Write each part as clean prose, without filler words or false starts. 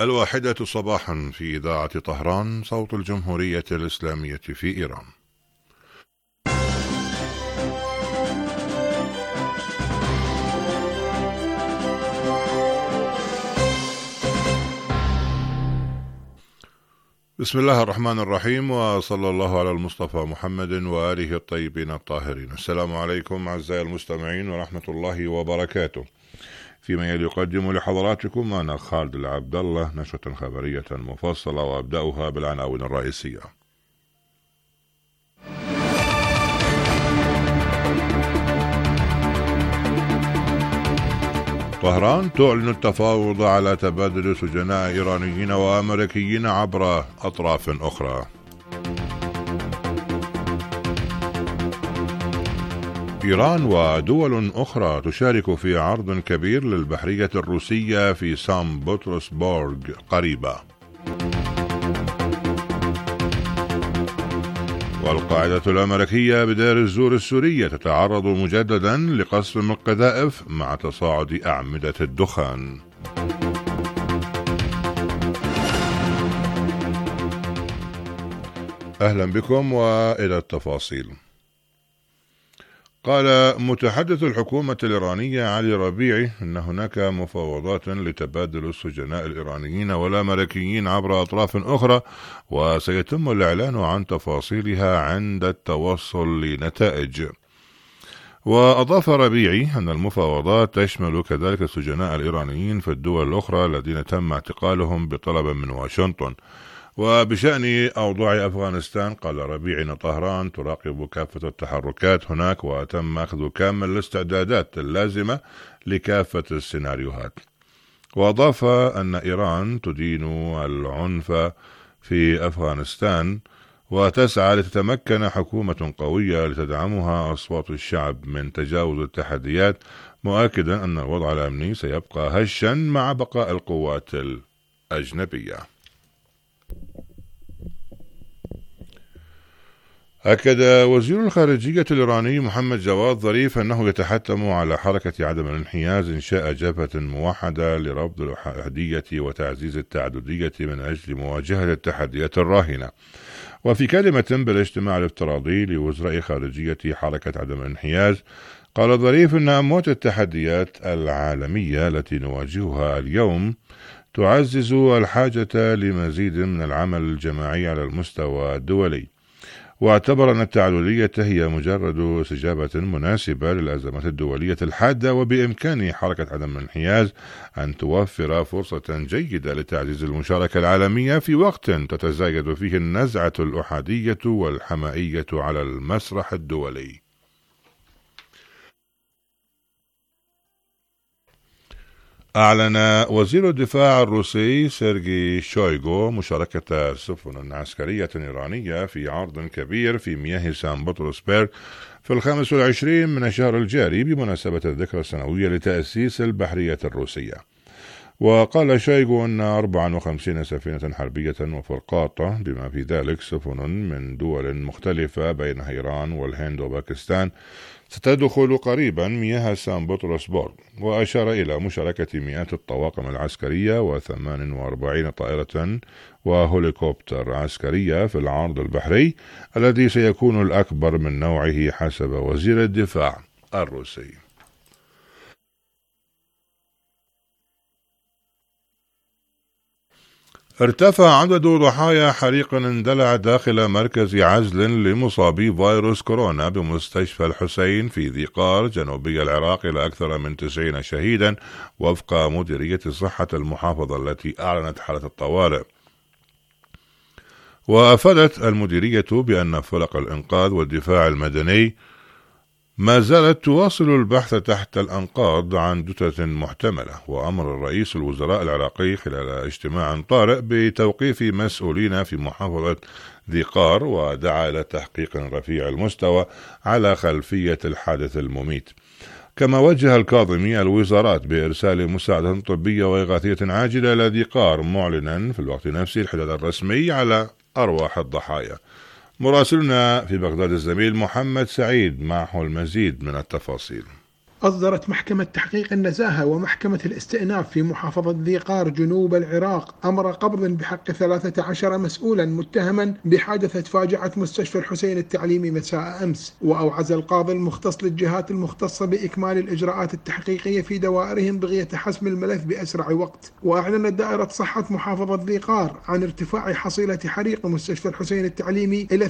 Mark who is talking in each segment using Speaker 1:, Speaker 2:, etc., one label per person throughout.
Speaker 1: 1 صباحا في إذاعة طهران صوت الجمهورية الإسلامية في إيران. بسم الله الرحمن الرحيم، وصلى الله على المصطفى محمد وآله الطيبين الطاهرين. السلام عليكم أعزائي المستمعين ورحمة الله وبركاته. فيما يلي يقدم لحضراتكم أنا خالد العبد الله نشرة خبرية مفصلة، وأبدأها بالعناوين الرئيسية. طهران تعلن التفاوض على تبادل سجناء إيرانيين وأمريكيين عبر أطراف أخرى. إيران ودول أخرى تشارك في عرض كبير للبحرية الروسية في سان بطرسبورغ قريبا. والقاعدة الأمريكية بدير الزور السورية تتعرض مجددا لقصف من القذائف مع تصاعد أعمدة الدخان. أهلا بكم وإلى التفاصيل. قال متحدث الحكومة الإيرانية علي ربيعي أن هناك مفاوضات لتبادل السجناء الإيرانيين والأمريكيين عبر أطراف أخرى، وسيتم الإعلان عن تفاصيلها عند التوصل لنتائج. وأضاف ربيعي أن المفاوضات تشمل كذلك السجناء الإيرانيين في الدول الأخرى الذين تم اعتقالهم بطلب من واشنطن. وبشأن أوضاع أفغانستان قال ربيعي أن طهران تراقب كافة التحركات هناك، وتم أخذ كامل الاستعدادات اللازمة لكافة السيناريوهات. وأضاف أن إيران تدين العنف في أفغانستان وتسعى لتتمكن حكومة قوية لتدعمها أصوات الشعب من تجاوز التحديات، مؤكدا أن الوضع الأمني سيبقى هشا مع بقاء القوات الأجنبية. أكد وزير الخارجية الإيراني محمد جواد ظريف أنه يتحتم على حركة عدم الانحياز إنشاء جبهة موحدة لرفض الأحادية وتعزيز التعددية من أجل مواجهة التحديات الراهنة. وفي كلمة بالاجتماع الافتراضي لوزراء خارجية حركة عدم الانحياز قال ظريف أن أموات التحديات العالمية التي نواجهها اليوم تعزز الحاجة لمزيد من العمل الجماعي على المستوى الدولي، واعتبر أن التعددية هي مجرد استجابة مناسبة للأزمات الدولية الحادة، وبإمكان حركة عدم الانحياز أن توفر فرصة جيدة لتعزيز المشاركة العالمية في وقت تتزايد فيه النزعة الأحادية والحمائية على المسرح الدولي. أعلن وزير الدفاع الروسي سيرجي شويغو مشاركة سفن عسكرية إيرانية في عرض كبير في مياه سان بطرسبرغ في 25 من الشهر الجاري بمناسبة الذكرى السنوية لتأسيس البحرية الروسية. وقال شويغو أن 54 سفينة حربية وفرقاطة بما في ذلك سفن من دول مختلفة بينها إيران والهند وباكستان ستدخل قريبا مياه سان بطرسبورغ. وأشار إلى مشاركة مئات الطواقم العسكرية و48 طائرة وهوليكوبتر عسكرية في العرض البحري الذي سيكون الأكبر من نوعه حسب وزير الدفاع الروسي. ارتفع عدد ضحايا حريق اندلع داخل مركز عزل لمصابي فيروس كورونا بمستشفى الحسين في ذي قار جنوبي العراق إلى أكثر من 90 شهيدا وفق مديرية صحة المحافظة التي أعلنت حالة الطوارئ. وأفادت المديرية بأن فرق الإنقاذ والدفاع المدني ما زالت تواصل البحث تحت الأنقاض عن جثث محتملة. وأمر رئيس الوزراء العراقي خلال اجتماع طارئ بتوقيف مسؤولين في محافظة ذي قار، ودعا إلى تحقيق رفيع المستوى على خلفية الحادث المميت. كما وجه الكاظمي الوزارات بإرسال مساعدة طبية وإغاثية عاجلة إلى ذي قار، معلنا في الوقت نفسه الحداد الرسمي على أرواح الضحايا. مراسلنا في بغداد الزميل محمد سعيد معه المزيد من التفاصيل.
Speaker 2: أصدرت محكمة تحقيق النزاهة ومحكمة الاستئناف في محافظة ذي قار جنوب العراق أمر قبض بحق 13 مسؤولا متهما بحادثة فاجعة مستشفى الحسين التعليمي مساء أمس. وأوعز القاضي المختص للجهات المختصة بإكمال الإجراءات التحقيقية في دوائرهم بغية حسم الملف بأسرع وقت. وأعلنت دائرة صحة محافظة ذي قار عن ارتفاع حصيلة حريق مستشفى الحسين التعليمي إلى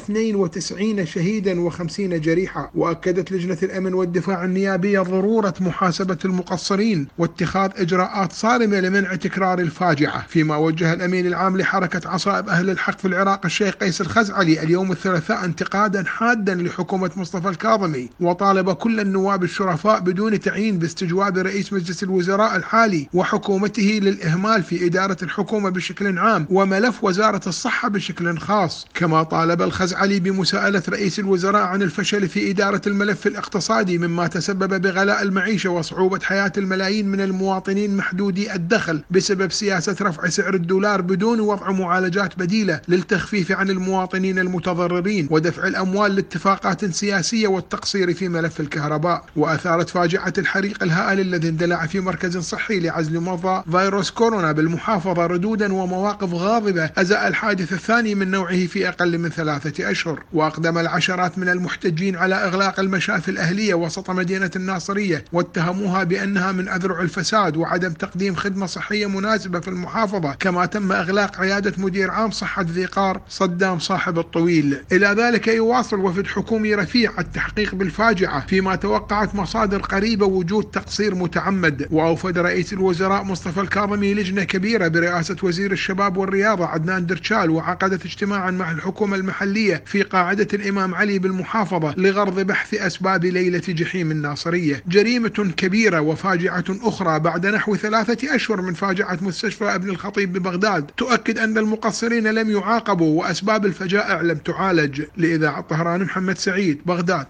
Speaker 2: 92 شهيدا و50 جريحا. وأكدت لجنة الأمن والدفاع النيابية ضرورة محاسبة المقصرين واتخاذ إجراءات صارمة لمنع تكرار الفاجعة. فيما وجه الأمين العام لحركة عصائب أهل الحق في العراق الشيخ قيس الخزعلي اليوم الثلاثاء انتقادا حادا لحكومة مصطفى الكاظمي، وطالب كل النواب الشرفاء بدون تعيين باستجواب رئيس مجلس الوزراء الحالي وحكومته للإهمال في إدارة الحكومة بشكل عام وملف وزارة الصحة بشكل خاص. كما طالب الخزعلي بمساءلة رئيس الوزراء عن الفشل في إدارة الملف الاقتصادي مما تسبب بغلاء المعيشة وصعوبة حياة الملايين من المواطنين محدودي الدخل بسبب سياسة رفع سعر الدولار بدون وضع معالجات بديلة للتخفيف عن المواطنين المتضررين ودفع الأموال لاتفاقات سياسية والتقصير في ملف الكهرباء. وأثارت فاجعة الحريق الهائل الذي اندلع في مركز صحي لعزل مرضى فيروس كورونا بالمحافظة ردودا ومواقف غاضبة أزاء الحادث الثاني من نوعه في أقل من 3 أشهر. وأقدم العشرات من المحتجين على إغلاق المشافي الأهلية وسط مدينة الناصرية واتهموها بأنها من أذرع الفساد وعدم تقديم خدمة صحية مناسبة في المحافظة. كما تم إغلاق عيادة مدير عام صحة ذي قار صدام صاحب الطويل. إلى ذلك يواصل وفد حكومي رفيع التحقيق بالفاجعة فيما توقعت مصادر قريبة وجود تقصير متعمد. وأوفد رئيس الوزراء مصطفى الكاظمي لجنة كبيرة برئاسة وزير الشباب والرياضة عدنان درشال وعقدت اجتماعا مع الحكومة المحلية في قاعدة الإمام علي بالمحافظة لغرض بحث أسباب ليلة جحيم الناصرية. جريمة كبيرة وفاجعة أخرى بعد نحو 3 أشهر من فاجعة مستشفى ابن الخطيب ببغداد تؤكد أن المقصرين لم يعاقبوا وأسباب الفجائع لم تعالج. لإذاعة طهران محمد سعيد، بغداد.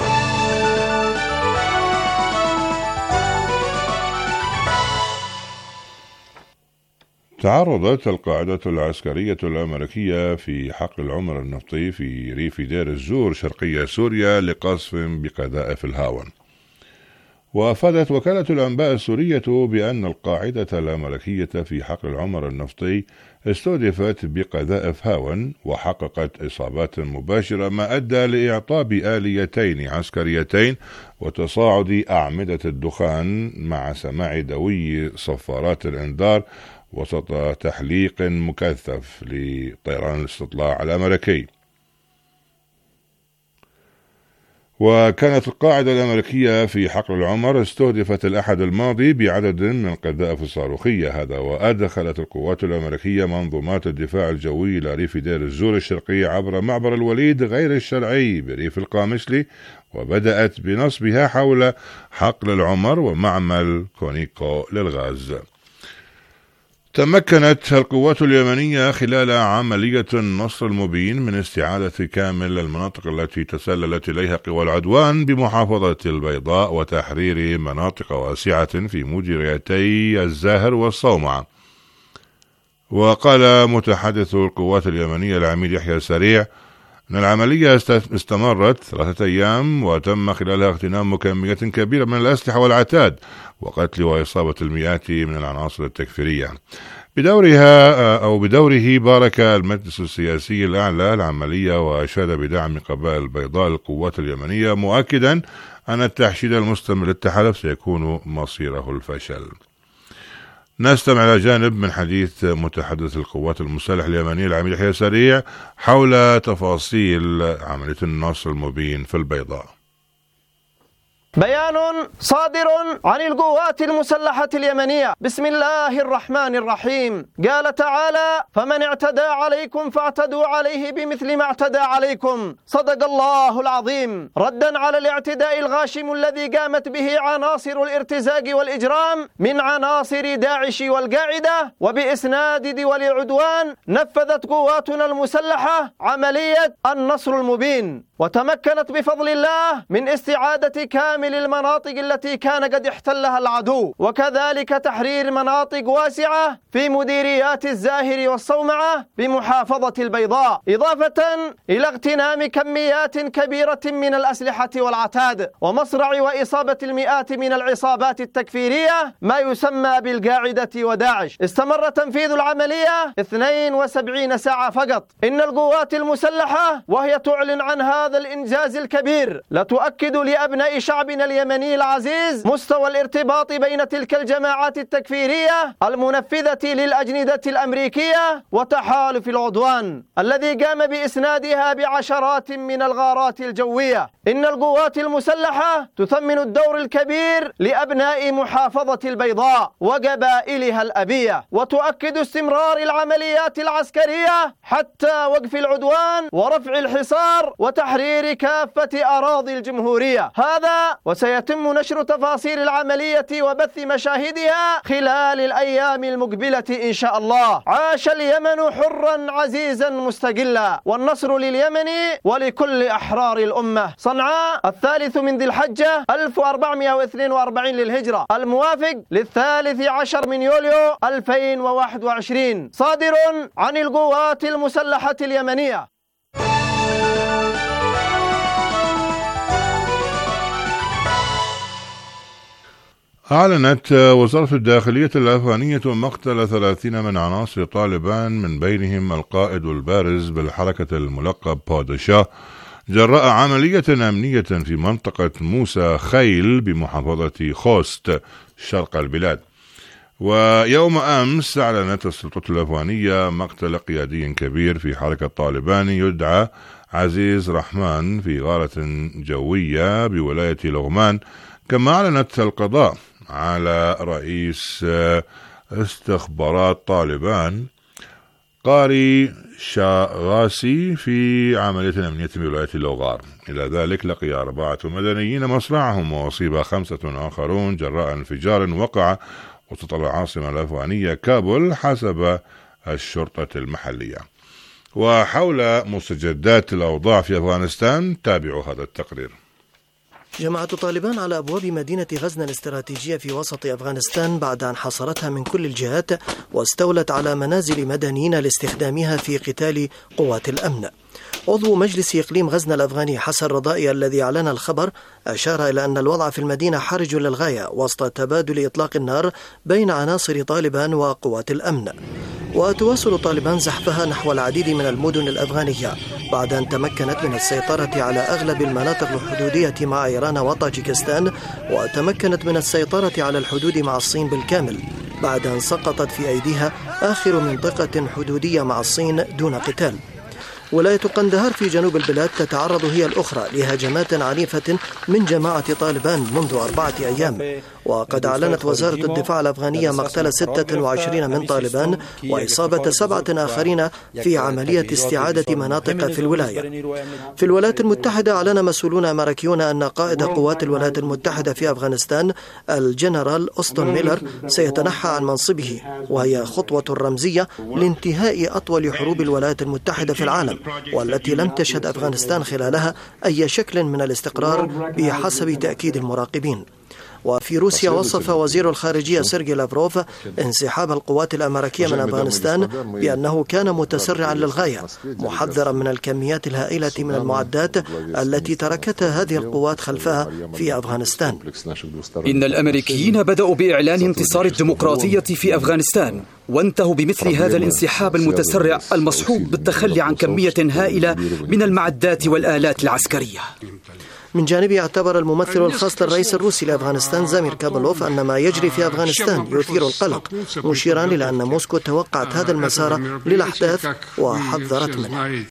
Speaker 1: تعرضت القاعدة العسكرية الأمريكية في حقل العمر النفطي في ريف دير الزور شرقي سوريا لقصف بقذائف الهاون. وأفادت وكالة الأنباء السورية بأن القاعدة الأمريكية في حقل العمر النفطي استهدفت بقذائف هاون وحققت إصابات مباشرة ما أدى لإعطاب آليتين عسكريتين وتصاعد أعمدة الدخان مع سماع دوي صفارات الإنذار وسط تحليق مكثف لطيران الاستطلاع الأمريكي. وكانت القاعدة الأمريكية في حقل العمر استهدفت الأحد الماضي بعدد من القذائف الصاروخية هذا. وأدخلت القوات الأمريكية منظومات الدفاع الجوي إلى ريف دير الزور الشرقي عبر معبر الوليد غير الشرعي بريف القامشلي وبدأت بنصبها حول حقل العمر ومعمل كونيكو للغاز. تمكنت القوات اليمنية خلال عملية النصر المبين من استعادة كامل المناطق التي تسللت إليها قوى العدوان بمحافظة البيضاء وتحرير مناطق واسعة في مديريتي الزاهر والصومعة. وقال متحدث القوات اليمنية العميد يحيى سريع أن العملية استمرت 3 أيام وتم خلالها اغتنام كميات كبيرة من الأسلحة والعتاد وقتل وإصابة المئات من العناصر التكفيرية. بدوره بارك المجلس السياسي الأعلى العملية وأشاد بدعم قبائل البيضاء للقوات اليمنية مؤكدا أن التحشيد المستمر للتحالف سيكون مصيره الفشل. نستمع إلى جانب من حديث متحدث القوات المسلحة اليمنية العميد يحيى سريع حول تفاصيل عملية النصر المبين في البيضاء.
Speaker 3: بيان صادر عن القوات المسلحة اليمنية. بسم الله الرحمن الرحيم. قال تعالى: فمن اعتدى عليكم فاعتدوا عليه بمثل ما اعتدى عليكم. صدق الله العظيم. ردا على الاعتداء الغاشم الذي قامت به عناصر الارتزاق والإجرام من عناصر داعش والقاعدة وبإسناد دول العدوان، نفذت قواتنا المسلحة عملية النصر المبين وتمكنت بفضل الله من استعادة كامل المناطق التي كان قد احتلها العدو، وكذلك تحرير مناطق واسعة في مديريات الزاهر والصومعة بمحافظة البيضاء، إضافة إلى اغتنام كميات كبيرة من الأسلحة والعتاد، ومصرع وإصابة المئات من العصابات التكفيرية ما يسمى بالقاعدة وداعش. استمر تنفيذ العملية 72 ساعة فقط. إن القوات المسلحة وهي تعلن عن هذا الإنجاز الكبير لا تؤكد لأبناء شعبنا اليمني العزيز مستوى الارتباط بين تلك الجماعات التكفيرية المنفذة للأجندة الأمريكية وتحالف العدوان الذي قام بإسنادها بعشرات من الغارات الجوية. إن القوات المسلحة تثمن الدور الكبير لأبناء محافظة البيضاء وقبائلها الأبية، وتؤكد استمرار العمليات العسكرية حتى وقف العدوان ورفع الحصار وتحرير كافة أراضي الجمهورية. هذا وسيتم نشر تفاصيل العملية وبث مشاهدها خلال الأيام المقبلة إن شاء الله. عاش اليمن حرا عزيزا مستقلا، والنصر لليمن ولكل أحرار الأمة. صنعاء 3 من ذي الحجة 1442 للهجرة، الموافق 13 من يوليو 2021، صادر عن القوات المسلحة اليمنية.
Speaker 1: أعلنت وزارة الداخلية الأفغانية مقتل 30 من عناصر طالبان، من بينهم القائد البارز بالحركة الملقب بادشاه، جراء عملية أمنية في منطقة موسى خيل بمحافظة خوست شرق البلاد. ويوم أمس أعلنت السلطات الأفغانية مقتل قيادي كبير في حركة طالبان يدعى عزيز رحمن في غارة جوية بولاية لغمان. كما أعلنت القضاء على رئيس استخبارات طالبان قاري شاغاسي في عملية أمنية بولاية لوغار. إلى ذلك لقي 4 مدنيين مصرعهم، وأصيب 5 آخرون جراء انفجار وقع وسط العاصمة الأفغانية كابول حسب الشرطة المحلية. وحول مستجدات الأوضاع في أفغانستان تابعوا هذا التقرير.
Speaker 4: جماعة طالبان على أبواب مدينة غزنة الاستراتيجية في وسط أفغانستان بعد أن حاصرتها من كل الجهات واستولت على منازل مدنيين لاستخدامها في قتال قوات الأمن. عضو مجلس إقليم غزنة الأفغاني حسن رضائي الذي أعلن الخبر أشار إلى أن الوضع في المدينة حرج للغاية وسط تبادل إطلاق النار بين عناصر طالبان وقوات الأمن. وتواصل طالبان زحفها نحو العديد من المدن الأفغانية بعد أن تمكنت من السيطرة على أغلب المناطق الحدودية مع إيران وطاجيكستان، وتمكنت من السيطرة على الحدود مع الصين بالكامل بعد أن سقطت في أيديها آخر منطقة حدودية مع الصين دون قتال. ولاية قندهار في جنوب البلاد تتعرض هي الأخرى لهجمات عنيفة من جماعة طالبان منذ 4 أيام، وقد أعلنت وزارة الدفاع الأفغانية مقتل 26 من طالبان وإصابة 7 آخرين في عملية استعادة مناطق في الولاية. في الولايات المتحدة أعلن مسؤولون أمريكيون أن قائد قوات الولايات المتحدة في أفغانستان الجنرال أوستون ميلر سيتنحى عن منصبه، وهي خطوة رمزية لانتهاء أطول حروب الولايات المتحدة في العالم، والتي لم تشهد أفغانستان خلالها أي شكل من الاستقرار بحسب تأكيد المراقبين. وفي روسيا وصف وزير الخارجية سيرجي لافروف انسحاب القوات الأمريكية من أفغانستان بأنه كان متسرعا للغاية، محذرا من الكميات الهائلة من المعدات التي تركتها هذه القوات خلفها في أفغانستان.
Speaker 5: إن الأمريكيين بدأوا بإعلان انتصار الديمقراطية في أفغانستان، وانتهوا بمثل هذا الانسحاب المتسرع المصحوب بالتخلي عن كمية هائلة من المعدات والآلات العسكرية.
Speaker 4: من جانبه اعتبر الممثل الخاص للرئيس الروسي لأفغانستان زامير كابلوف أن ما يجري في أفغانستان يثير القلق، مشيرا إلى أن موسكو توقعت هذا المسار للأحداث وحذرت منه.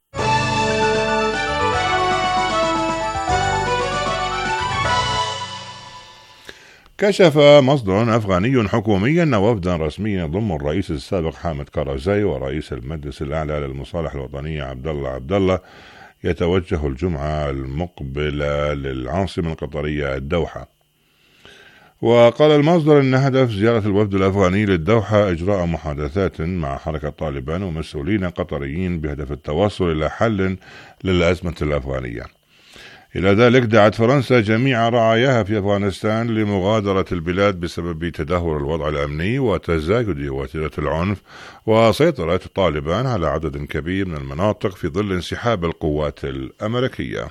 Speaker 1: كشف مصدر أفغاني حكومي أن وفدا رسميا ضم الرئيس السابق حامد كارزاي ورئيس المجلس الأعلى للمصالح الوطنية عبد الله يتوجه الجمعة المقبلة للعاصمة القطرية الدوحة. وقال المصدر أن هدف زيارة الوفد الأفغاني للدوحة إجراء محادثات مع حركة طالبان ومسؤولين قطريين بهدف التوصل إلى حل للأزمة الأفغانية. إلى ذلك دعت فرنسا جميع رعاياها في أفغانستان لمغادرة البلاد بسبب تدهور الوضع الأمني وتزايد وتيرة العنف وسيطرة طالبان على عدد كبير من المناطق في ظل انسحاب القوات الأمريكية.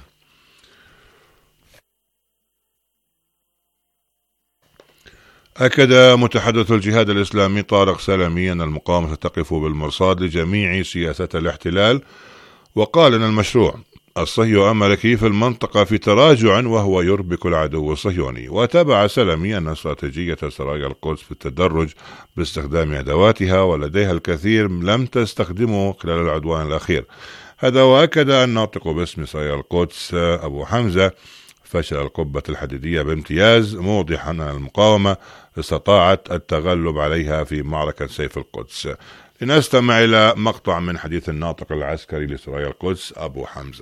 Speaker 1: أكد متحدث الجهاد الإسلامي طارق سلمي أن المقاومة تقف بالمرصاد لجميع سياسات الاحتلال، وقال أن المشروع الصهيوني الأمريكي في المنطقة في تراجع وهو يربك العدو الصهيوني. وتابع سلمي أن استراتيجية سرايا القدس في التدرج باستخدام أدواتها ولديها الكثير لم تستخدمه خلال العدوان الأخير. هذا وأكد الناطق باسم سرايا القدس أبو حمزة فشل القبة الحديدية بامتياز، موضحا أن المقاومة استطاعت التغلب عليها في معركة سيف القدس. لنستمع إلى مقطع من حديث الناطق العسكري لسرايا القدس أبو حمزة.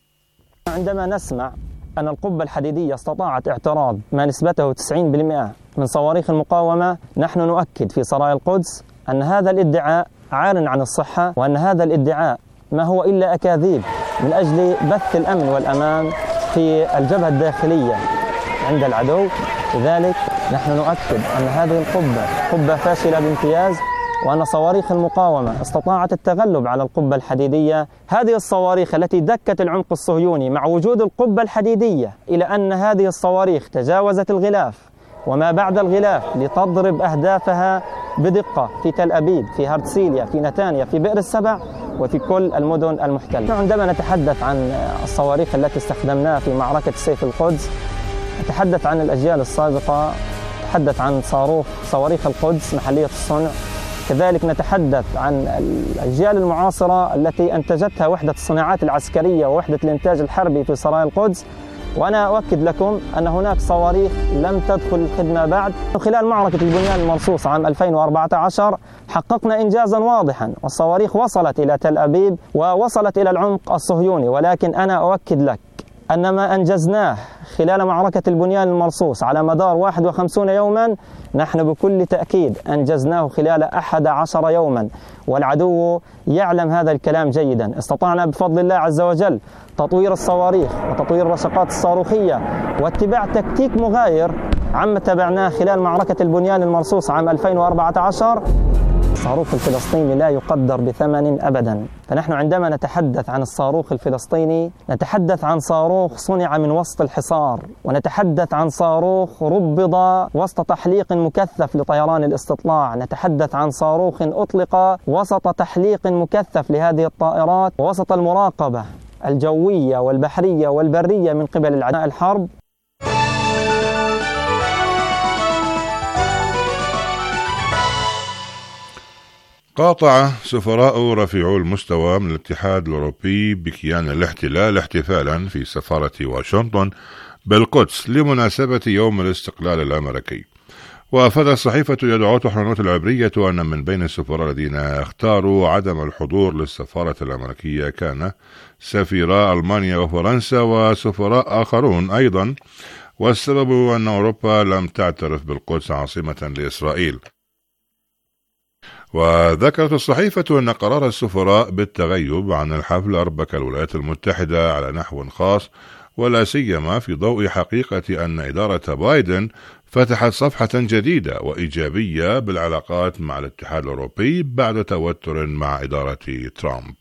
Speaker 3: عندما نسمع أن القبة الحديدية استطاعت اعتراض ما نسبته 90% من صواريخ المقاومة، نحن نؤكد في سرايا القدس أن هذا الادعاء عار عن الصحة، وأن هذا الادعاء ما هو إلا أكاذيب من أجل بث الأمن والأمان في الجبهة الداخلية عند العدو. لذلك نحن نؤكد أن هذه القبة قبة فاشلة بامتياز، وأن صواريخ المقاومة استطاعت التغلب على القبة الحديدية. هذه الصواريخ التي دكت العمق الصهيوني مع وجود القبة الحديدية، إلى أن هذه الصواريخ تجاوزت الغلاف وما بعد الغلاف لتضرب أهدافها بدقة في تل أبيب، في هرتسيليا، في نتانيا، في بئر السبع، وفي كل المدن المحتلة. عندما نتحدث عن الصواريخ التي استخدمناها في معركة سيف القدس، نتحدث عن الأجيال السابقة، نتحدث عن صواريخ القدس محلية الصنع، كذلك نتحدث عن الأجيال المعاصرة التي أنتجتها وحدة الصناعات العسكرية ووحدة الإنتاج الحربي في سرايا القدس. وأنا أؤكد لكم أن هناك صواريخ لم تدخل الخدمة بعد. خلال معركة البنيان المرصوص عام 2014 حققنا إنجازا واضحا، والصواريخ وصلت إلى تل أبيب ووصلت إلى العمق الصهيوني، ولكن أنا أؤكد لك أن ما أنجزناه خلال معركة البنيان المرصوص على مدار 51 يوما نحن بكل تأكيد أنجزناه خلال 11 يوما، والعدو يعلم هذا الكلام جيدا. استطعنا بفضل الله عز وجل تطوير الصواريخ وتطوير الرشقات الصاروخية واتباع تكتيك مغاير عما تبعناه خلال معركة البنيان المرصوص عام 2014. الصاروخ الفلسطيني لا يقدر بثمن أبدا، فنحن عندما نتحدث عن الصاروخ الفلسطيني نتحدث عن صاروخ صنع من وسط الحصار، ونتحدث عن صاروخ ربض وسط تحليق مكثف لطيران الاستطلاع، نتحدث عن صاروخ أطلق وسط تحليق مكثف لهذه الطائرات ووسط المراقبة الجوية والبحرية والبرية من قبل العداء الحرب.
Speaker 1: قاطع سفراء رفيعو المستوى من الاتحاد الأوروبي بكيان الاحتلال احتفالا في سفارة واشنطن بالقدس لمناسبة يوم الاستقلال الأمريكي. وأفادت صحيفة يدعوت حرنوت العبرية أن من بين السفراء الذين اختاروا عدم الحضور للسفارة الأمريكية كان سفيرا ألمانيا وفرنسا وسفراء آخرون أيضا، والسبب أن أوروبا لم تعترف بالقدس عاصمة لإسرائيل. وذكرت الصحيفة أن قرار السفراء بالتغيب عن الحفل أربك الولايات المتحدة على نحو خاص، ولا سيما في ضوء حقيقة أن إدارة بايدن فتحت صفحة جديدة وإيجابية بالعلاقات مع الاتحاد الأوروبي بعد توتر مع إدارة ترامب.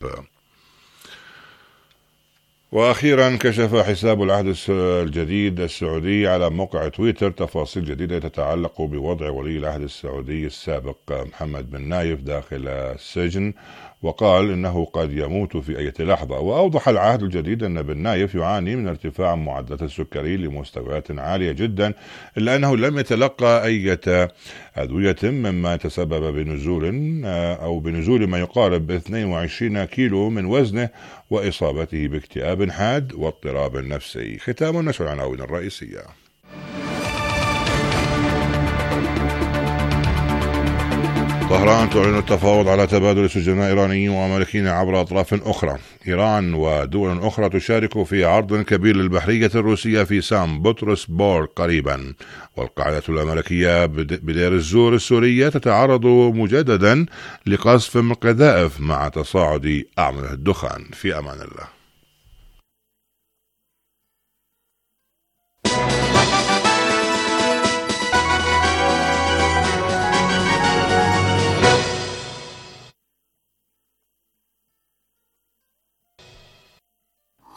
Speaker 1: وأخيرا كشف حساب العهد الجديد السعودي على موقع تويتر تفاصيل جديدة تتعلق بوضع ولي العهد السعودي السابق محمد بن نايف داخل السجن، وقال إنه قد يموت في أي لحظة. وأوضح العهد الجديد أن بن نايف يعاني من ارتفاع معدلات السكري لمستويات عالية جدا، إلا أنه لم يتلقى أي أدوية، مما تسبب بنزول ما يقارب 22 كيلو من وزنه وإصابته باكتئاب حاد واضطراب نفسي. ختام نشر العناوين الرئيسية. طهران تعلن التفاوض على تبادل سجناء إيرانيين وأمريكيين عبر أطراف أخرى. إيران ودول أخرى تشارك في عرض كبير للبحرية الروسية في سان بطرسبورغ قريبا. والقاعدة الأمريكية بدير الزور السورية تتعرض مجددا لقصف من القذائف مع تصاعد أعمدة الدخان. في أمان الله.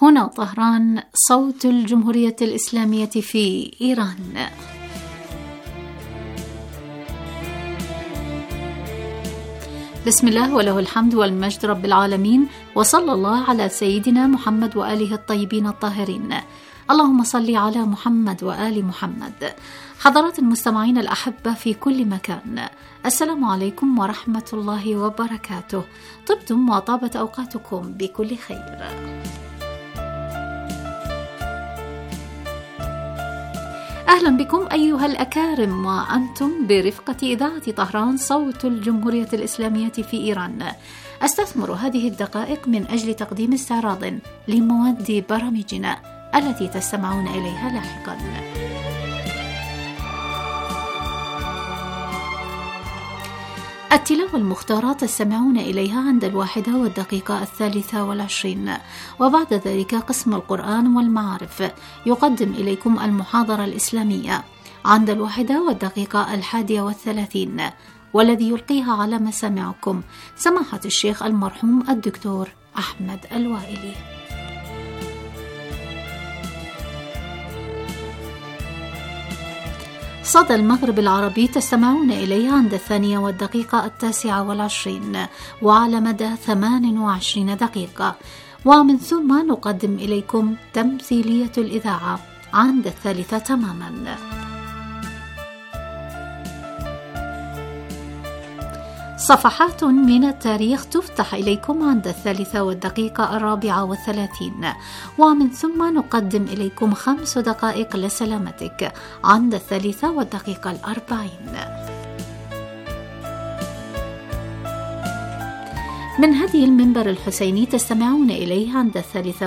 Speaker 6: هنا طهران، صوت الجمهورية الإسلامية في إيران. بسم الله وله الحمد والمجد رب العالمين، وصلى الله على سيدنا محمد وآله الطيبين الطاهرين. اللهم صل على محمد وآل محمد. حضرات المستمعين الأحبة في كل مكان، السلام عليكم ورحمة الله وبركاته. طبتم وطابت أوقاتكم بكل خير. أهلا بكم أيها الأكارم، وأنتم برفقة إذاعة طهران، صوت الجمهورية الإسلامية في إيران. أستثمر هذه الدقائق من أجل تقديم استعراض لمواد برامجنا التي تستمعون إليها لاحقا. التلاوة المختارة تستمعون إليها عند 1:23، وبعد ذلك قسم القرآن والمعارف يقدم إليكم المحاضرة الإسلامية عند 1:31، والذي يلقيها على مسامعكم سماحة الشيخ المرحوم الدكتور أحمد الوائلي. صدى المغرب العربي تستمعون إليه عند 2:29، وعلى مدى 28 دقيقة، ومن ثم نقدم إليكم تمثيلية الإذاعة عند 3 تماما. صفحات من التاريخ تفتح إليكم عند 3:34، ومن ثم نقدم إليكم 5 دقائق لسلامتك عند 3:40. من هدي المنبر الحسيني تستمعون إليه عند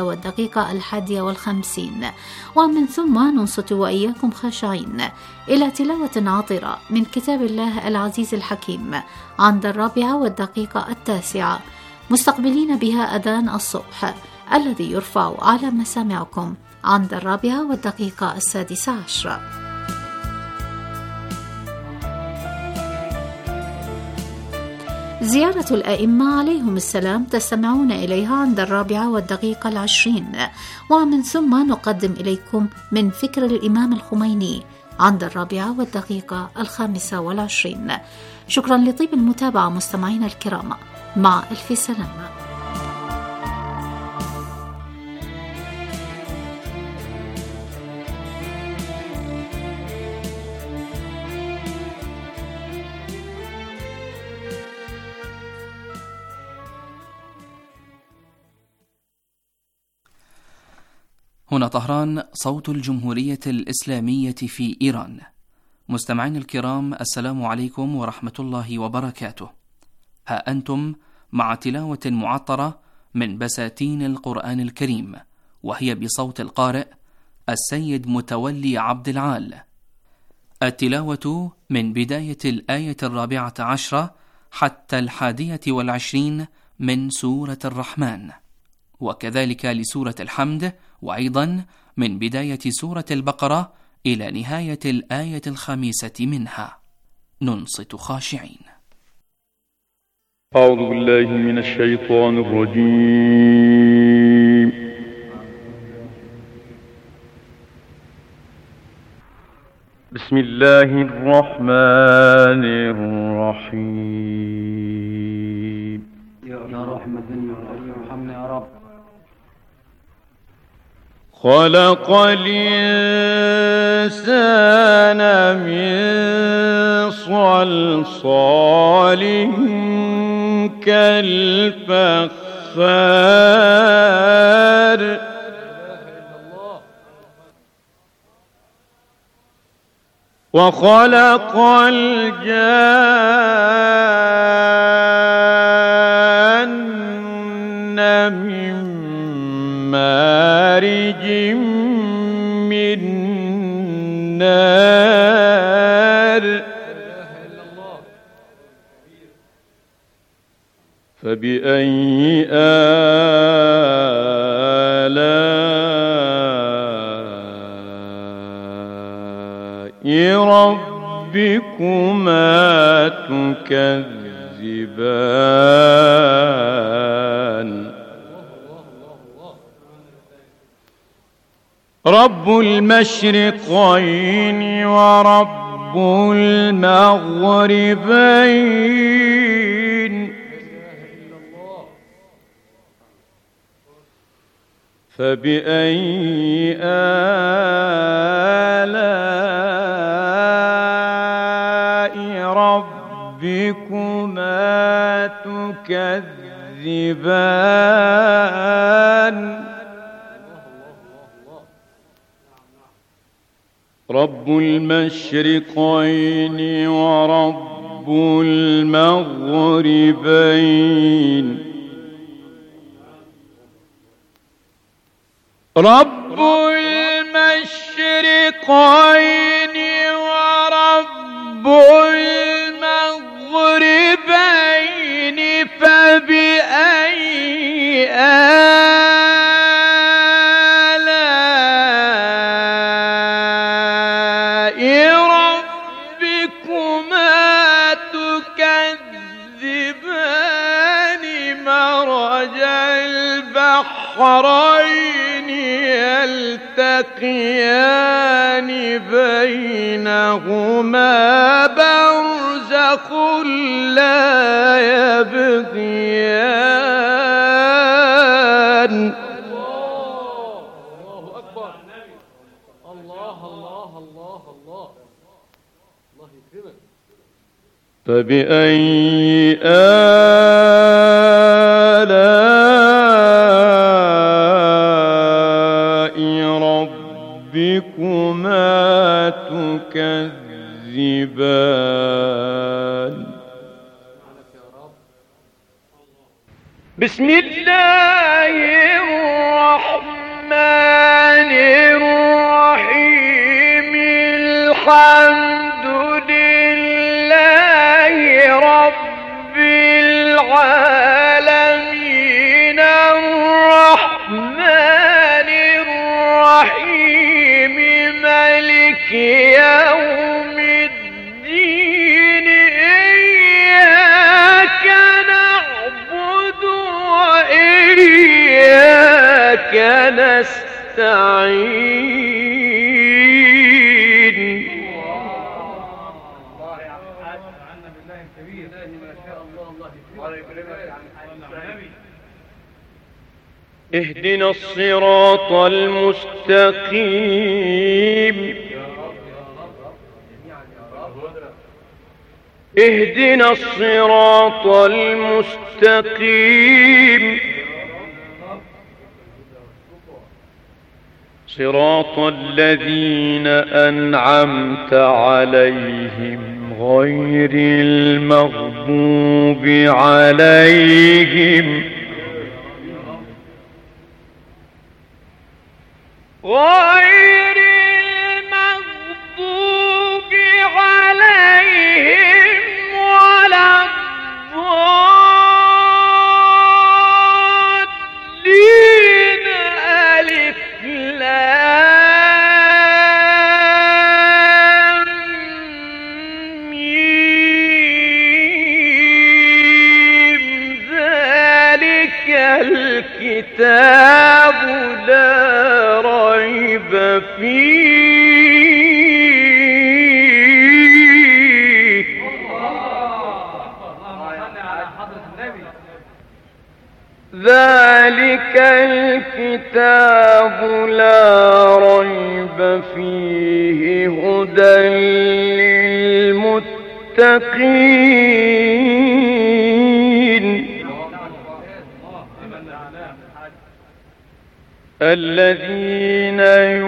Speaker 6: 3:51، ومن ثم ننصت وإياكم خاشعين إلى تلاوة عاطرة من كتاب الله العزيز الحكيم عند 4:09، مستقبلين بها أذان الصبح الذي يرفع على مسامعكم عند 4:16. زيارة الأئمة عليهم السلام تستمعون إليها عند 4:20، ومن ثم نقدم إليكم من فكر الإمام الخميني عند 4:25. شكرا لطيب المتابعة مستمعين الكرام، مع ألف سلامة.
Speaker 7: هنا طهران، صوت الجمهورية الإسلامية في إيران. مستمعين الكرام، السلام عليكم ورحمة الله وبركاته. ها أنتم مع تلاوة معطرة من بساتين القرآن الكريم، وهي بصوت القارئ السيد متولي عبد العال. التلاوة من بداية الآية 14 حتى 21 من سورة الرحمن، وكذلك لسورة الحمد، وأيضا من بداية سورة البقرة إلى نهاية الآية 5 منها. ننصت خاشعين.
Speaker 8: أعوذ بالله من الشيطان الرجيم. بسم الله الرحمن الرحيم.
Speaker 9: يا رحمة ارحمنا يا رب.
Speaker 8: خلق الإنسان من صلصال كالفخار وخلق الجان من مارج من نار فبأي آلاء ربكما تكذبان رب المشرقين ورب المغربين فبأي آلاء ربكما تكذبان رب المشرقين ورب المغربين رب المشرقين ورب المغربين فبأي آلاء ربكما تكذبان مرج البحرين يلتقيان بينهما برزخ لا يبغيان الله أكبر الله الله الله الله الله يكرمك فبأي آلاء ربكما تكذبان بسم الله الرحمن الرحيم الحمد لله رب العالمين الرحمن الرحيم مالك يوم الدين إياك نعبد وإياك نستعين اهدنا الصراط المستقيم اهدنا الصراط المستقيم صراط الذين أنعمت عليهم غير المغضوب عليهم غير المغضوب عليهم ولا الضالين ألف لام ميم ذلك الكتاب لا ريب فيه ذلك الكتاب لا ريب فيه هدى للمتقين الذين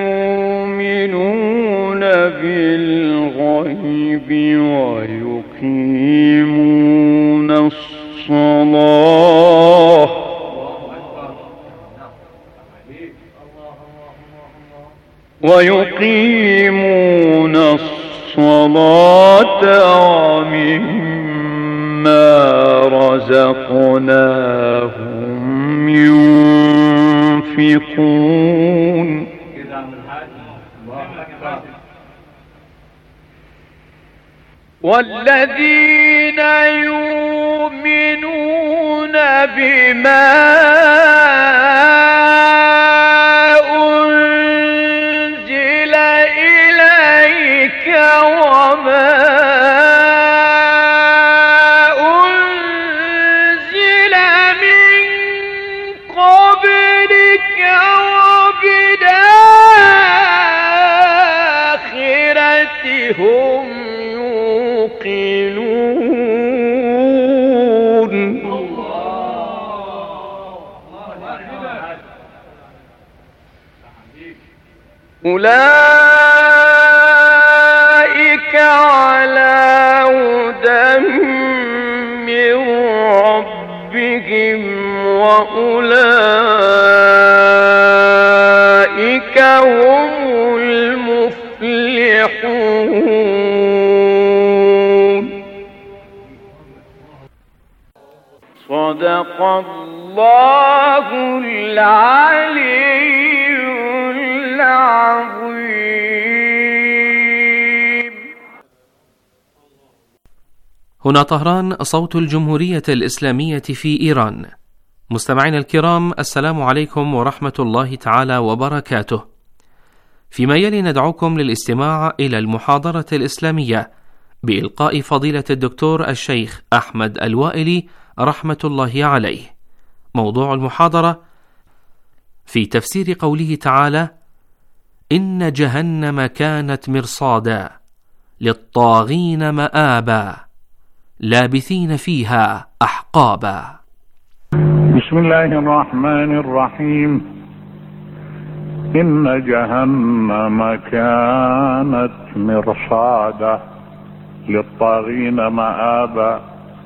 Speaker 8: يؤمنون بالغيب ويقيمون الصلاة ومما رزقناهم ينفقون والذين يؤمنون بما أنزل أولئك على هدى من ربهم وأولئك هم المفلحون. صدق الله العلي العظيم.
Speaker 7: هنا طهران، صوت الجمهورية الإسلامية في إيران. مستمعينا الكرام، السلام عليكم ورحمة الله تعالى وبركاته. فيما يلي ندعوكم للاستماع إلى المحاضرة الإسلامية بإلقاء فضيلة الدكتور الشيخ أحمد الوائلي رحمة الله عليه. موضوع المحاضرة في تفسير قوله تعالى: إن جهنم كانت مرصادا للطاغين مآبا لابثين فيها أحقابا.
Speaker 10: بسم الله الرحمن الرحيم. إن جهنم كانت مرصادا للطاغين مآبا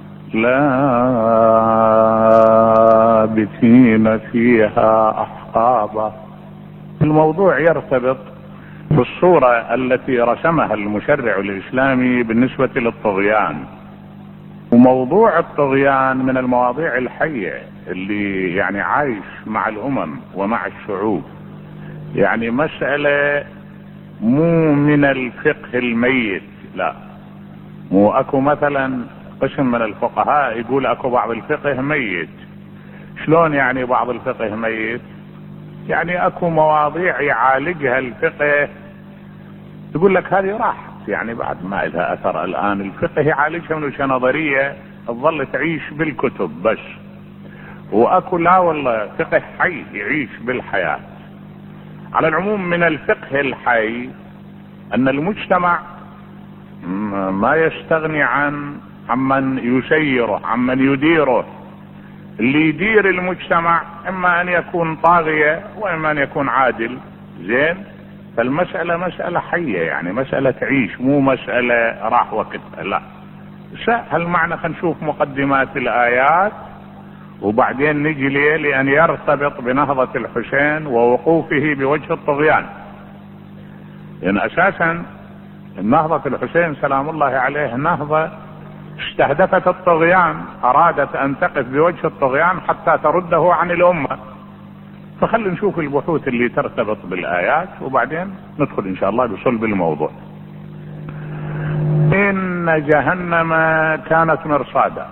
Speaker 10: لابثين فيها أحقابا. الموضوع يرتبط بالصورة التي رسمها المشرع الإسلامي بالنسبة للطغيان. وموضوع الطغيان من المواضيع الحية اللي يعني عايش مع الأمم ومع الشعوب، يعني مسألة مو من الفقه الميت، لا، مو اكو مثلا قسم من الفقهاء يقول اكو بعض الفقه ميت. شلون يعني بعض الفقه ميت؟ يعني اكو مواضيع يعالجها الفقه يقول لك هذه راحت، يعني بعد ما لها اثر الان. الفقه يعالجها من وجهة نظرية تظل تعيش بالكتب بس. واكو لا والله فقه حي يعيش بالحياة. على العموم من الفقه الحي ان المجتمع ما يستغني عمن يسيره، عمن يديره. اللي يدير المجتمع اما ان يكون طاغية واما ان يكون عادل. زين، فالمسألة مسألة حية، يعني مسألة تعيش، مو مسألة راح وقتها، لا. هالمعنى خلينا نشوف مقدمات الآيات وبعدين نجي ليه، لأن يرتبط بنهضة الحسين ووقوفه بوجه الطغيان. لأن أساسا نهضة الحسين سلام الله عليه نهضة استهدفت الطغيان، أرادت أن تقف بوجه الطغيان حتى ترده عن الأمة. فخلي نشوف البحوث اللي ترتبط بالآيات وبعدين ندخل إن شاء الله بصلب الموضوع. إن جهنم كانت مرصادا.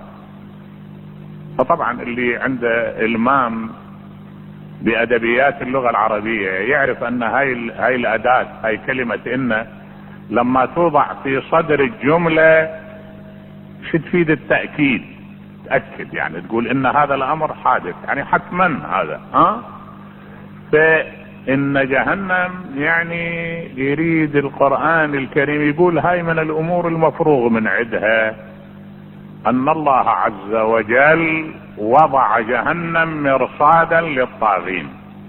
Speaker 10: فطبعا اللي عنده إلمام بأدبيات اللغة العربية يعرف أن هاي الأداة، هاي كلمة إن، لما توضع في صدر الجملة شو تفيد؟ التأكيد، تأكد، يعني تقول إن هذا الأمر حادث، يعني حتما هذا. فإن جهنم يعني يريد القرآن الكريم يقول هاي من الأمور المفروغ من عدها، أن الله عز وجل وضع جهنم مرصادا للطاغين.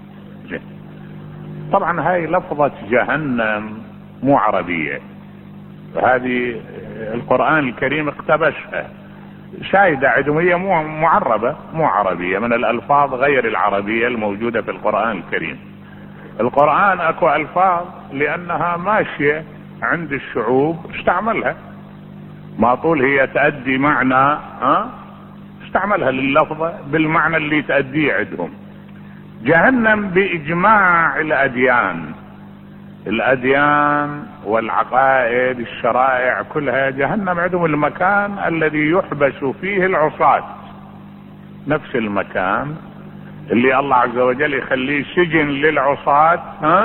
Speaker 10: طبعا هاي لفظة جهنم مو عربية، هذه القرآن الكريم اقتبسها، شايدة عندهم، هي مو معربة، مو عربية، من الألفاظ غير العربية الموجودة في القرآن الكريم. القرآن اكو ألفاظ لأنها ماشية عند الشعوب استعملها، ما طول هي تأدي معنى استعملها لللفظة بالمعنى اللي تأديه عندهم. جهنم بإجماع الأديان والعقائد، الشرائع كلها، جهنم عندهم المكان الذي يحبس فيه العصاة، نفس المكان اللي الله عز وجل يخليه سجن للعصاة.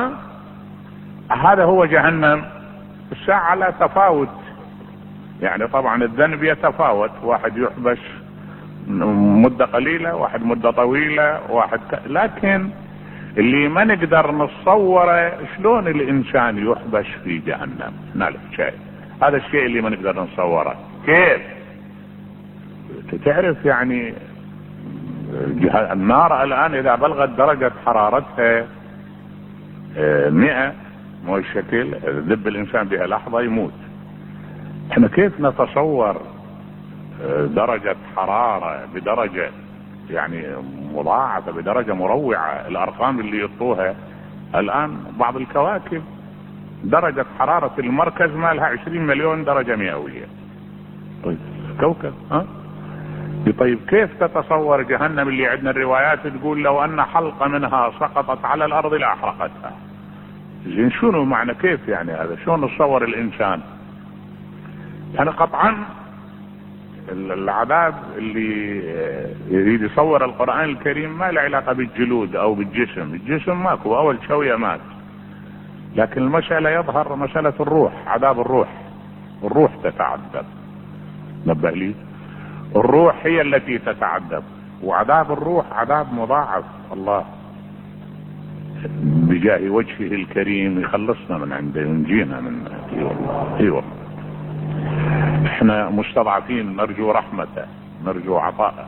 Speaker 10: هذا هو جهنم. الساعة على تفاوت، يعني طبعا الذنب يتفاوت، واحد يحبس مدة قليلة، واحد مدة طويلة، لكن اللي ما نقدر نتصوره شلون الانسان يحبس في جهنم. نعرف شيء، هذا الشيء اللي ما نقدر نتصوره. كيف تعرف؟ يعني النار الان اذا بلغت درجة حرارتها 100 مو الشكل ذب الانسان بها لحظة يموت. احنا كيف نتصور درجة حرارة بدرجة يعني مضاعفة بدرجة مروعة؟ الارقام اللي يطوها الان بعض الكواكب درجة حرارة المركز ما لها 20 مليون درجة مئوية. طيب كوكب طيب كيف تتصور جهنم اللي عندنا الروايات تقول لو ان حلقة منها سقطت على الارض لاحرقتها؟ زين شنو معنى كيف يعني هذا؟ شلون نتصور الانسان؟ يعني قطعا العذاب اللي يريد يصور القرآن الكريم ما له علاقة بالجلود او بالجسم، الجسم ماكو اول شوية مات، لكن المسألة يظهر مسألة الروح، عذاب الروح تتعذب. نبه لي، الروح هي التي تتعذب، وعذاب الروح عذاب مضاعف. الله بجاه وجهه الكريم يخلصنا من عنده وينجينا من ايوه. احنا مستضعفين، نرجو رحمته، نرجو عطاءه،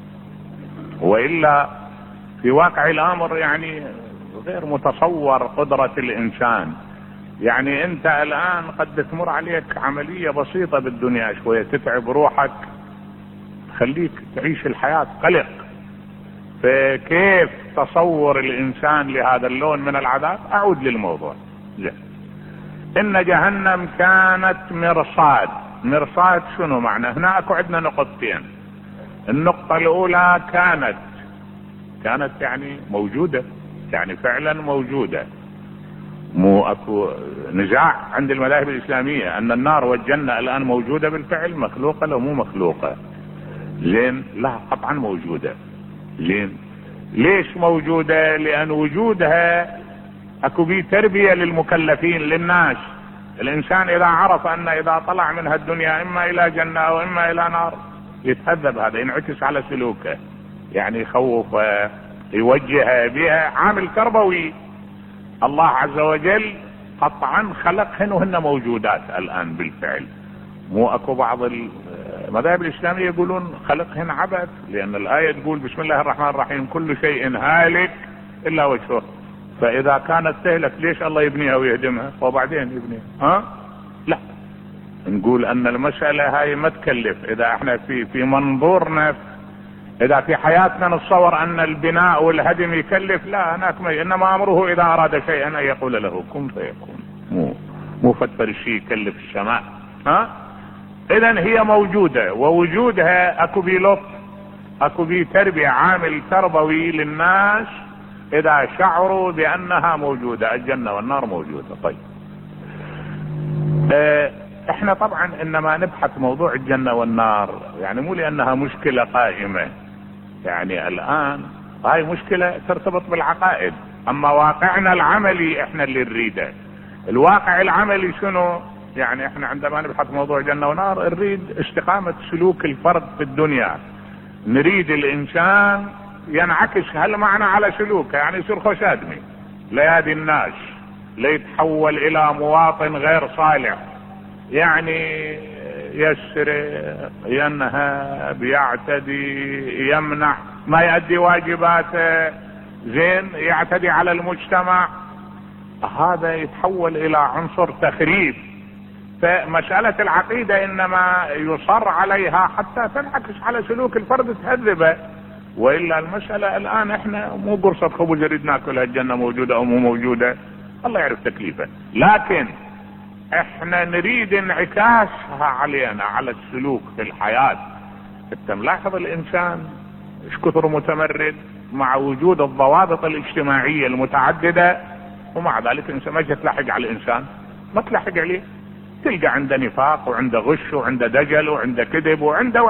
Speaker 10: والا في واقع الامر يعني غير متصور قدرة الانسان. يعني انت الان قد تمر عليك عملية بسيطة بالدنيا شوية تتعب روحك تخليك تعيش الحياة قلق، فكيف تصور الانسان لهذا اللون من العذاب؟ اعود للموضوع. ان جهنم كانت مرصاد. مرصاد شنو معنى؟ هناك عندنا نقطتين. النقطة الاولى كانت يعني موجودة، يعني فعلا موجودة، مو اكو نزاع عند المذاهب الاسلامية ان النار والجنة الان موجودة بالفعل، مخلوقة لو مو مخلوقة؟ زين لا قطعا موجودة. زين ليش موجودة؟ لان وجودها اكو بيه تربية للمكلفين للناس. الانسان اذا عرف ان اذا طلع منها الدنيا اما الى جنة او اما الى نار يتهذب، هذا ينعكس على سلوكه، يعني يخوف يوجه بها عامل تربوي. الله عز وجل قطعا خلقهن وهن موجودات الان بالفعل، مو اكو بعض المذاهب الاسلامية يقولون خلقهن عبث، لان الاية تقول بسم الله الرحمن الرحيم كل شيء هالك الا وجهه، فاذا كانت تهلك ليش الله يبنيها ويهدمها وبعدين يبنيها؟ لا، نقول ان المسألة هاي ما تكلف. اذا احنا في منظورنا، اذا في حياتنا نتصور ان البناء والهدم يكلف، لا هناك انما امره اذا اراد شيئا ان يقول له كن فيكون، مو فتر الشيء يكلف السماء. اذا هي موجودة، ووجودها اكو بيه لطف، اكو بيه تربية، عامل تربوي للناس اذا شعروا بانها موجودة، الجنة والنار موجودة. طيب احنا طبعا انما نبحث موضوع الجنة والنار يعني مو لانها مشكلة قائمة، يعني الان هاي مشكلة ترتبط بالعقائد، اما واقعنا العملي احنا اللي نريده. الواقع العملي شنو؟ يعني احنا عندما نبحث موضوع جنة ونار نريد استقامة سلوك الفرد في الدنيا، نريد الانسان ينعكس هالمعنى على سلوكه، يعني يصير خوش ادمي ليادي الناس، ليتحول الى مواطن غير صالح، يعني يسرق، ينهب، يعتدي، يمنع، ما يؤدي واجباته، زين يعتدي على المجتمع، هذا يتحول الى عنصر تخريب. فمسألة العقيدة انما يصر عليها حتى تنعكس على سلوك الفرد تهذبه، والا المسألة الان احنا مو قرصة خبز نريد ناكلها، الجنة موجودة او مو موجودة الله يعرف تكليفه، لكن احنا نريد انعكاسها علينا على السلوك في الحياة. انت ملاحظ الانسان ايش كثر متمرد مع وجود الضوابط الاجتماعية المتعددة، ومع ذلك الانسان ما تلاحق على الانسان، ما تلاحق عليه، تلقى عنده نفاق وعنده غش وعنده دجل وعنده كذب وعنده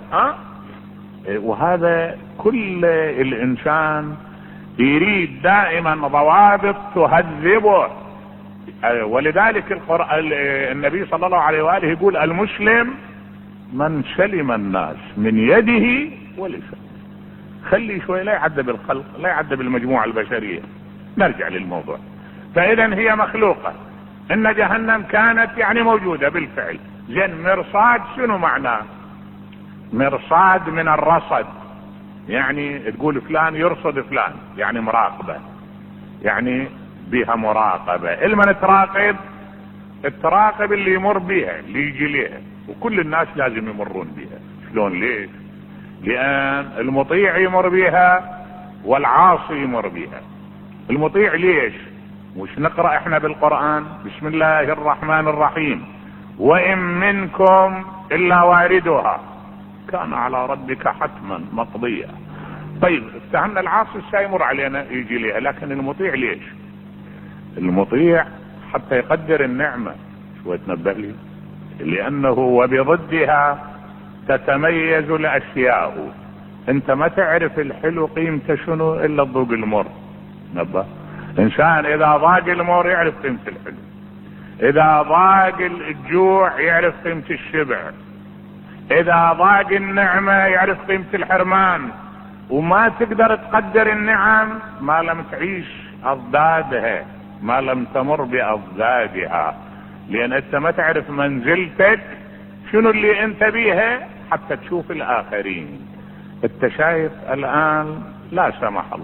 Speaker 10: وهذا كل الانسان يريد دائما ضوابط تهذبه. ولذلك النبي صلى الله عليه وآله يقول المسلم من سلم الناس من يده ولسانه. خلي شوي لا يعذب الخلق، لا يعذب المجموعة البشرية. نرجع للموضوع. فإذا هي مخلوقة. ان جهنم كانت يعني موجودة بالفعل. زين مرصاد شنو معناه؟ مرصاد من الرصد، يعني تقول فلان يرصد فلان، يعني مراقبة، يعني بها مراقبة. المن تراقب اللي يمر بها، اللي يجي لها، وكل الناس لازم يمرون بها. شلون؟ ليش؟ لأن المطيع يمر بها والعاصي يمر بها. المطيع ليش؟ مش نقرأ احنا بالقرآن بسم الله الرحمن الرحيم وإن منكم إلا واردها كان على ربك حتما مقضيا. طيب استهمنا العاصي سيمر علينا يجي لها، لكن المطيع ليش؟ المطيع حتى يقدر النعمة. شوي تنبه لي، لأنه وبضدها تتميز الأشياء. انت ما تعرف الحلو قيمته شنو الا تذوق المر. نبه، انسان اذا ضاق المر يعرف قيمة الحلو، اذا ضاق الجوع يعرف قيمة الشبع، اذا ضاق النعمة يعرف قيمة الحرمان. وما تقدر تقدر النعم ما لم تعيش اضدادها، ما لم تمر باضدادها، لان انت ما تعرف منزلتك شنو اللي انت بيها حتى تشوف الاخرين. انت شايف الان لا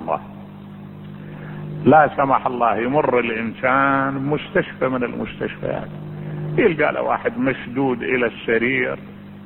Speaker 10: سمح الله يمر الانسان مستشفى من المستشفيات، يلقى له واحد مشدود الى السرير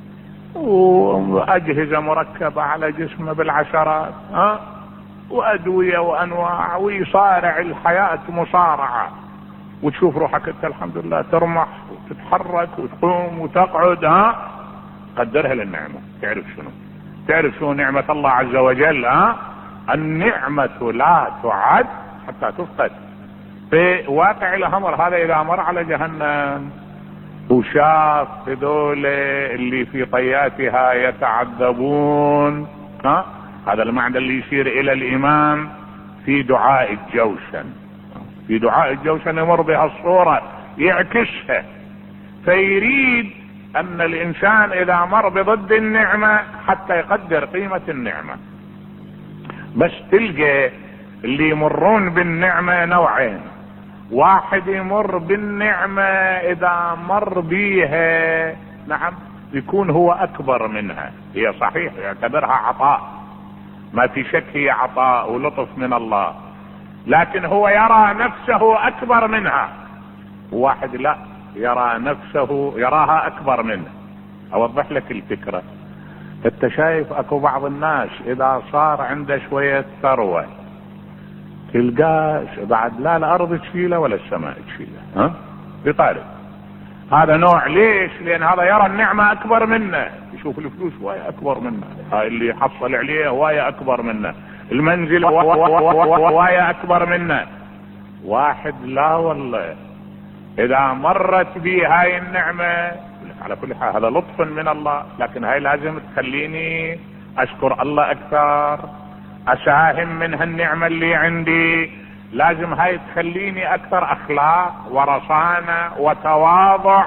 Speaker 10: واجهزة مركبة على جسمه بالعشرات، وادوية وانواع، ويصارع الحياة مصارعة، وتشوف روحك انت الحمد لله ترمح وتتحرك وتقوم وتقعد. قدرها للنعمة. تعرف شنو نعمة الله عز وجل؟ النعمة لا تعد حتى تفقد. في واقع الامر هذا اذا مر على جهنم وشاف هذول اللي في طياتها يتعذبون، هذا المعنى اللي يشير الى الامام في دعاء الجوشن. في دعاء الجوشن يمر بها الصورة يعكسها، فيريد ان الانسان اذا مر بضد النعمة حتى يقدر قيمة النعمة. بس تلقى اللي يمرون بالنعمة نوعين، واحد يمر بالنعمة اذا مر بيها نعم يكون هو اكبر منها. هي صحيح يعتبرها عطاء، ما في شك هي عطاء ولطف من الله، لكن هو يرى نفسه اكبر منها. واحد لا يرى نفسه يراها اكبر منه. اوضح لك الفكرة. انت شايف اكو بعض الناس اذا صار عنده شوية ثروة تلقاش بعد لا الارض تشيله ولا السماء تشيله، بطارق. هذا نوع. ليش؟ لان هذا يرى النعمة اكبر منه، يشوف الفلوس هواية اكبر منه، هاي اللي يحصل عليه هواية اكبر منه، المنزل هواية اكبر منه. واحد لا والله اذا مرت بي هاي النعمة على كل حال هذا لطف من الله، لكن هاي لازم تخليني اشكر الله اكثر، اساهم من هالنعمة اللي عندي، لازم هاي تخليني اكثر اخلاق ورصانة وتواضع.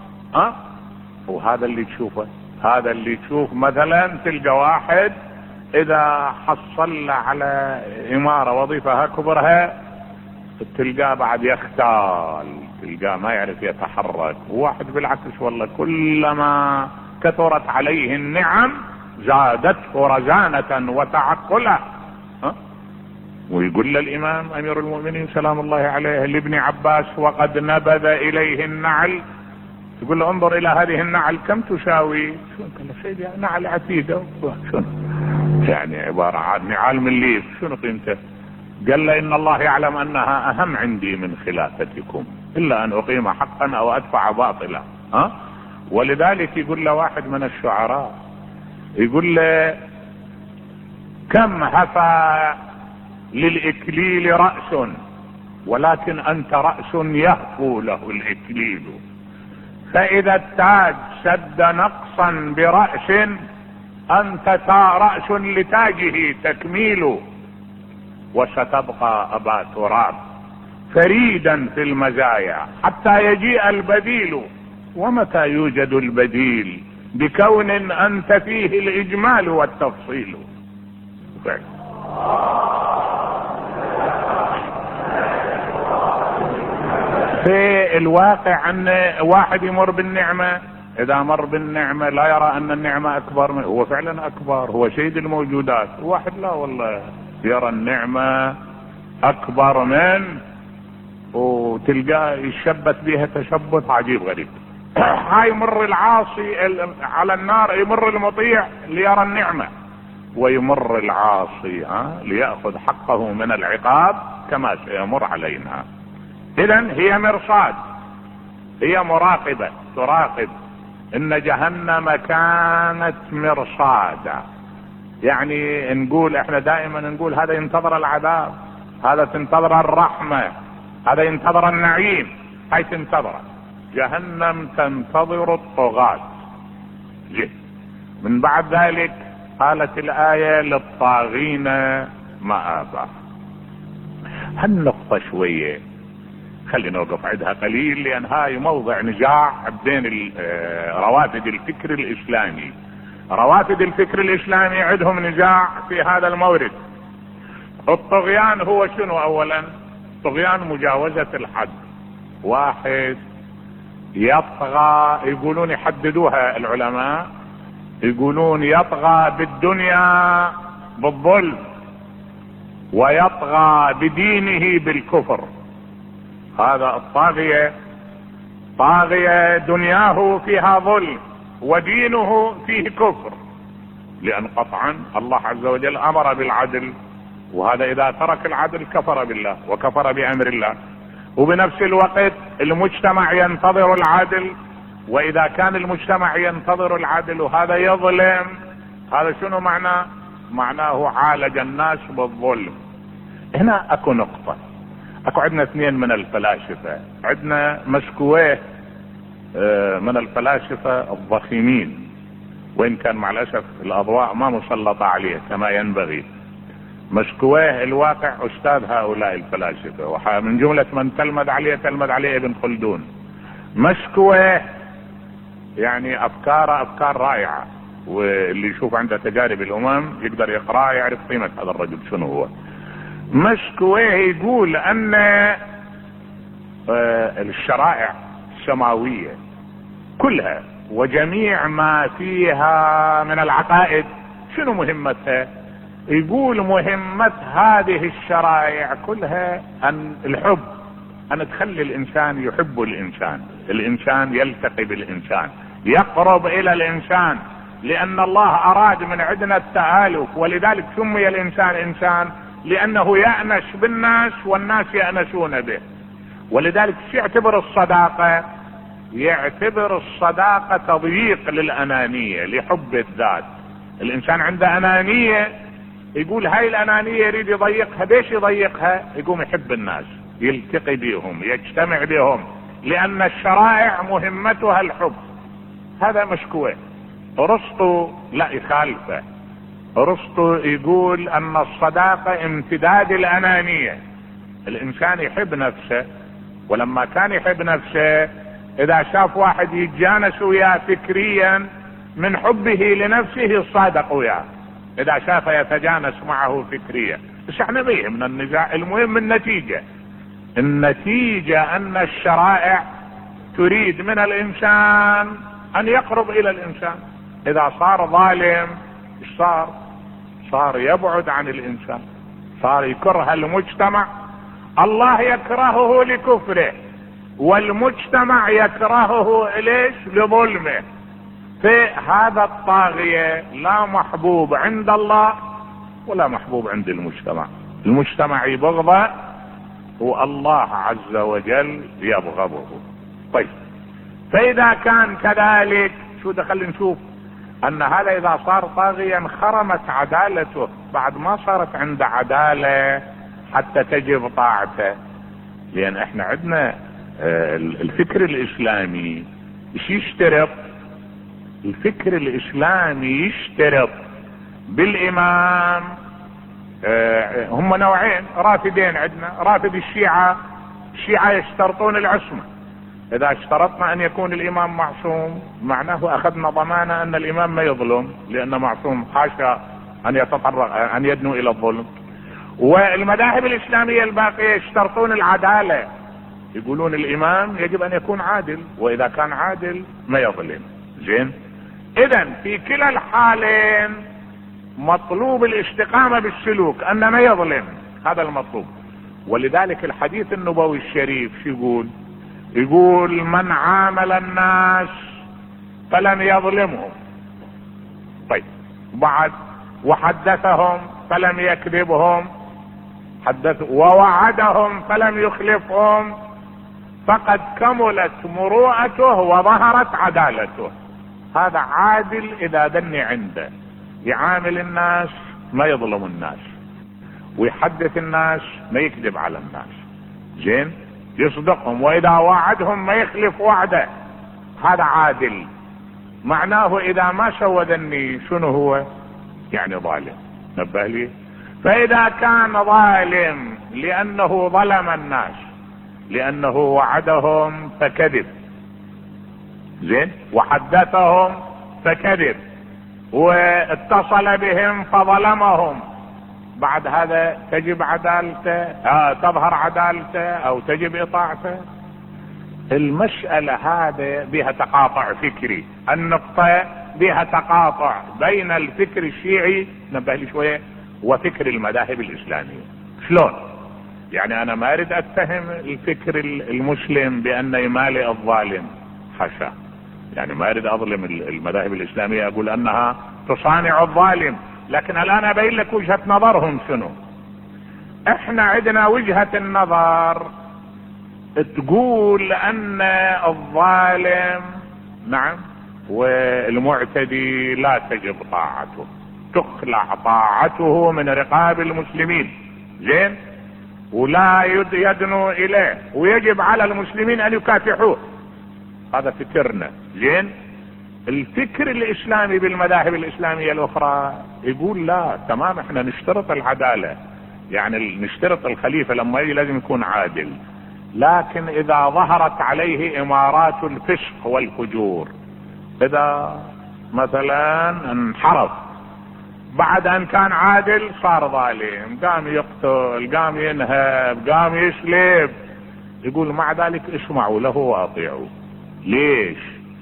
Speaker 10: وهذا اللي تشوفه. هذا اللي تشوف مثلا تلقى واحد اذا حصل على امارة وظيفة كبرها تلقاه بعد يختال، تلقاه ما يعرف يتحرك. وواحد بالعكس والله كلما كثرت عليه النعم زادته رزانة وتعقلا. ويقول للامام امير المؤمنين سلام الله عليه لابن عباس وقد نبذ اليه النعل، يقول له انظر الى هذه النعل كم تساوي؟ شو قال سيدي نعل عتيقة. شنو يعني؟ عبارة عن نعال من ليف، شنو قيمته؟ قال له ان الله يعلم انها اهم عندي من خلافتكم الا ان اقيم حقا او ادفع باطلا. ولذلك يقول له واحد من الشعراء يقول له كم هفى للاكليل رأس ولكن انت رأس يهفو له الاكليل، فاذا التاج سد نقصا برأس انت رأس لتاجه تكميل، وستبقى ابا تراب فريدا في المزايا حتى يجيء البديل، ومتى يوجد البديل بكون انت فيه الاجمال والتفصيل. في الواقع ان واحد يمر بالنعمة، اذا مر بالنعمة لا يرى ان النعمة اكبر منه، هو فعلا اكبر، هو سيد الموجودات. واحد لا والله يرى النعمة اكبر من وتلقاه يشبت بيها تشبت عجيب غريب. هاي يمر العاصي على النار، يمر المطيع ليرى النعمة، ويمر العاصي ليأخذ حقه من العقاب كما سيمر علينا. إذن هي مرصاد، هي مراقبة تراقب. إن جهنم كانت مرصادا، يعني نقول احنا دائما نقول هذا ينتظر العذاب، هذا تنتظر الرحمة، هذا ينتظر النعيم، هاي تنتظر. جهنم تنتظر الطغاة. من بعد ذلك قالت الآية للطاغين مآبا. هالنقطة شوية خلينا نوقف عندها قليل، لأن هاي موضع نزاع بين روافد الفكر الإسلامي. روافد الفكر الإسلامي عندهم نزاع في هذا المورد. الطغيان هو شنو؟ أولا طغيان مجاوزة الحد. واحد يطغى، يقولون يحددوها العلماء، يقولون يطغى بالدنيا بالظلم، ويطغى بدينه بالكفر. هذا الطاغية، طاغية دنياه فيها ظلم ودينه فيه كفر، لأن قطعا الله عز وجل أمر بالعدل، وهذا إذا ترك العدل كفر بالله وكفر بأمر الله. وبنفس الوقت المجتمع ينتظر العدل، وإذا كان المجتمع ينتظر العدل وهذا يظلم، هذا شنو معناه؟ معناه عالج الناس بالظلم. هنا اكو نقطة، اكو عندنا اثنين من الفلاسفة، عندنا مسكويه من الفلاسفة الضخيمين، وإن كان مع الأسف الأضواء ما مسلطة عليه كما ينبغي. مسكويه الواقع أستاذ هؤلاء الفلاسفة، ومن جملة من تلمذ عليه ابن خلدون. مسكويه يعني أفكار رائعة، واللي يشوف عنده تجارب الأمم يقدر يقرأ يعرف قيمة هذا الرجل شنو هو. مسكويه يقول أن الشرائع السماوية كلها وجميع ما فيها من العقائد شنو مهمتها؟ يقول مهمة هذه الشرائع كلها أن الحب، أن تخلي الإنسان يحب الإنسان، الإنسان يلتقي بالإنسان، يقرب إلى الإنسان، لأن الله أراد من عندنا التآلف، ولذلك سمي الإنسان إنسان لأنه يأنس بالناس والناس يأنسون به. ولذلك يعتبر الصداقة، يعتبر الصداقة تضييق للأنانية، لحب الذات. الإنسان عنده أنانية، يقول هاي الأنانية يريد يضيقها. ليش يضيقها؟ يقوم يحب الناس، يلتقي بهم، يجتمع بهم، لأن الشرائع مهمتها الحب. هذا مشكوه. أرسطو لا يخالفه. أرسطو يقول أن الصداقة امتداد الأنانية. الإنسان يحب نفسه، ولما كان يحب نفسه إذا شاف واحد يتجانس وياه فكريا من حبه لنفسه صادق وياه، إذا شافه يتجانس معه فكريا. بس احنا ما يهمنا النزاع، المهم النتيجة. النتيجة أن الشرائع تريد من الإنسان أن يقرب إلى الإنسان. إذا صار ظالم صار يبعد عن الإنسان، صار يكره المجتمع. الله يكرهه لكفره، والمجتمع يكرهه ليش؟ لظلمه. فهذا الطاغية لا محبوب عند الله ولا محبوب عند المجتمع. المجتمع يبغضه والله عز وجل يبغضه. طيب، فإذا كان كذلك شو دخل نشوف أن هذا إذا صار طاغيا انخرمت عدالته، بعد ما صارت عنده عدالة حتى تجب طاعته. لأن احنا عندنا الفكر الإسلامي ايش يشترط؟ الفكر الإسلامي يشترط بالإمام. هم نوعين رافدين عندنا، رافد الشيعة يشترطون العصمة. إذا اشترطنا أن يكون الإمام معصوم معناه أخذنا ضمانة أن الإمام ما يظلم، لأنه معصوم، حاشا أن يتطرق أن يدنو إلى الظلم. والمذاهب الإسلامية الباقية يشترطون العدالة، يقولون الإمام يجب أن يكون عادل، وإذا كان عادل ما يظلم. زين، إذن في كلا الحالين مطلوب الاستقامة بالسلوك، أن ما يظلم، هذا المطلوب. ولذلك الحديث النبوي الشريف شو يقول من عامل الناس فلم يظلمهم، طيب بعد وحدثهم فلم يكذبهم، ووعدهم فلم يخلفهم، فقد كملت مروءته وظهرت عدالته. هذا عادل اذا دني عنده، يعامل الناس ما يظلم الناس، ويحدث الناس ما يكذب على الناس، زين، يصدقهم، واذا وعدهم ما يخلف وعده، هذا عادل. معناه اذا ما سوى ذني شنو هو؟ يعني ظالم. نبه لي. فاذا كان ظالم لانه ظلم الناس، لانه وعدهم فكذب، زين، وحدثهم فكذب، واتصل بهم فظلمهم، بعد هذا تجب عدالته، تظهر عدالته او تجب اطاعته. المسألة هذا بها تقاطع فكري، النقطة بها تقاطع بين الفكر الشيعي، نبه لي شوية، وفكر المذاهب الاسلامية. شلون؟ يعني انا ما اريد اتهم الفكر المسلم بان يمالئ الظالم، حاشا، يعني ما اريد اظلم المذاهب الاسلامية اقول انها تصانع الظالم، لكن الان ابين لك وجهة نظرهم شنو. احنا عندنا وجهة النظر تقول ان الظالم نعم والمعتدي لا تجب طاعته، تخلع طاعته من رقاب المسلمين، زين، ولا يدنو اليه، ويجب على المسلمين ان يكافحوه. هذا فكرنا، زين. الفكر الاسلامي بالمذاهب الاسلامية الاخرى يقول لا، تمام، احنا نشترط العدالة، يعني نشترط الخليفة لما يجي لازم يكون عادل، لكن اذا ظهرت عليه امارات الفسق والفجور، اذا مثلا انحرف بعد ان كان عادل صار ظالم، قام يقتل، قام ينهب، قام يسلب، يقول مع ذلك اسمعوا له واطيعوا. ليش؟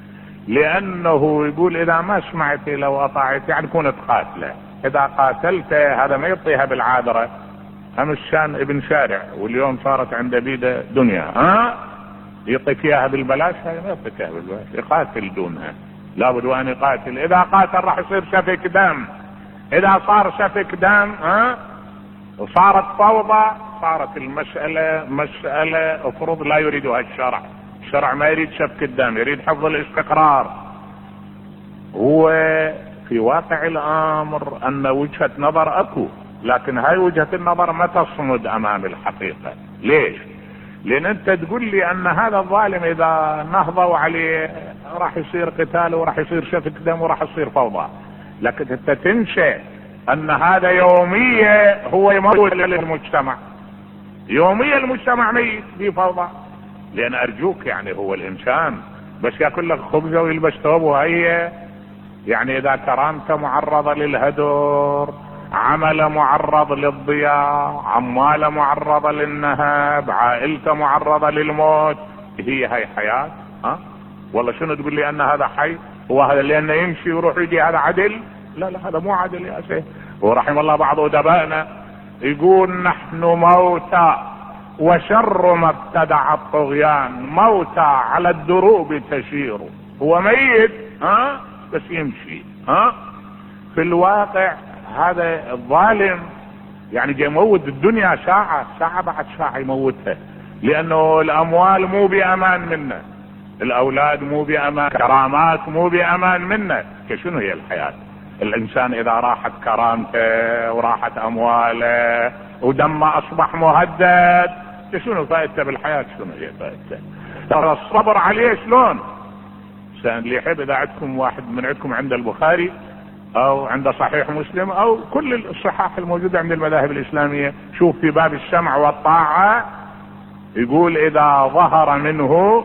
Speaker 10: لانه يقول اذا ما سمعت له واطعت يعني كنت قاتله، اذا قاتلته هذا ما يعطيها بالعاذرة، امس كان ابن شارع واليوم صارت عنده بيده دنيا، يعطيك اياها بالبلاش، هذا ما يعطيك اياها بالبلاش، يقاتل دونها، لابد وان يقاتل، اذا قاتل راح يصير سفك دم، اذا صار سفك دم وصارت فوضى، صارت المسألة مسألة افرض لا يريدها الشرع، الشرع ما يريد سفك الدم، يريد حفظ الاستقرار. هو في واقع الامر ان وجهة نظر اكو، لكن هاي وجهة النظر ما تصمد امام الحقيقة. ليش؟ لان انت تقول لي ان هذا الظالم اذا نهضوا عليه راح يصير قتال وراح يصير سفك دم وراح يصير فوضى، لكن انت تنسى ان هذا يوميا هو يموت للمجتمع، يوميا المجتمع ميت في فوضى. لان ارجوك يعني هو الانسان بس ياكل لك خبزه ويلبس ثوب وهي، يعني اذا كرامته معرضة للهدر، عمله معرض للضياع، عماله معرضة للنهب، عائلته معرضة للموت، هاي حياة؟ والله شنو تقول لي ان هذا حي؟ هو هذا لانه يمشي ويروح يجي هذا عدل؟ لا لا، هذا مو عدل يا سيدي. ورحم الله بعض ادبائنا يقول نحن موتى وشر ما ابتدع الطغيان، موتى على الدروب تسير، هو ميت بس يمشي. في الواقع هذا الظالم يعني جاي يموت الدنيا ساعة بعد ساعة يموتها، لانه الاموال مو بامان منه، الاولاد مو بامان، كرامات مو بامان منه. شنو هي الحياة؟ الانسان اذا راحت كرامته وراحت امواله ودمه اصبح مهدد، شنو فائدته بالحياة؟ شنو هي فائدته؟ ترى الصبر عليه شلون؟ اللي يحب اذا عندكم واحد من عندكم عند البخاري او عند صحيح مسلم او كل الصحاح الموجودة عند المذاهب الاسلامية، شوف في باب السمع والطاعة يقول اذا ظهر منه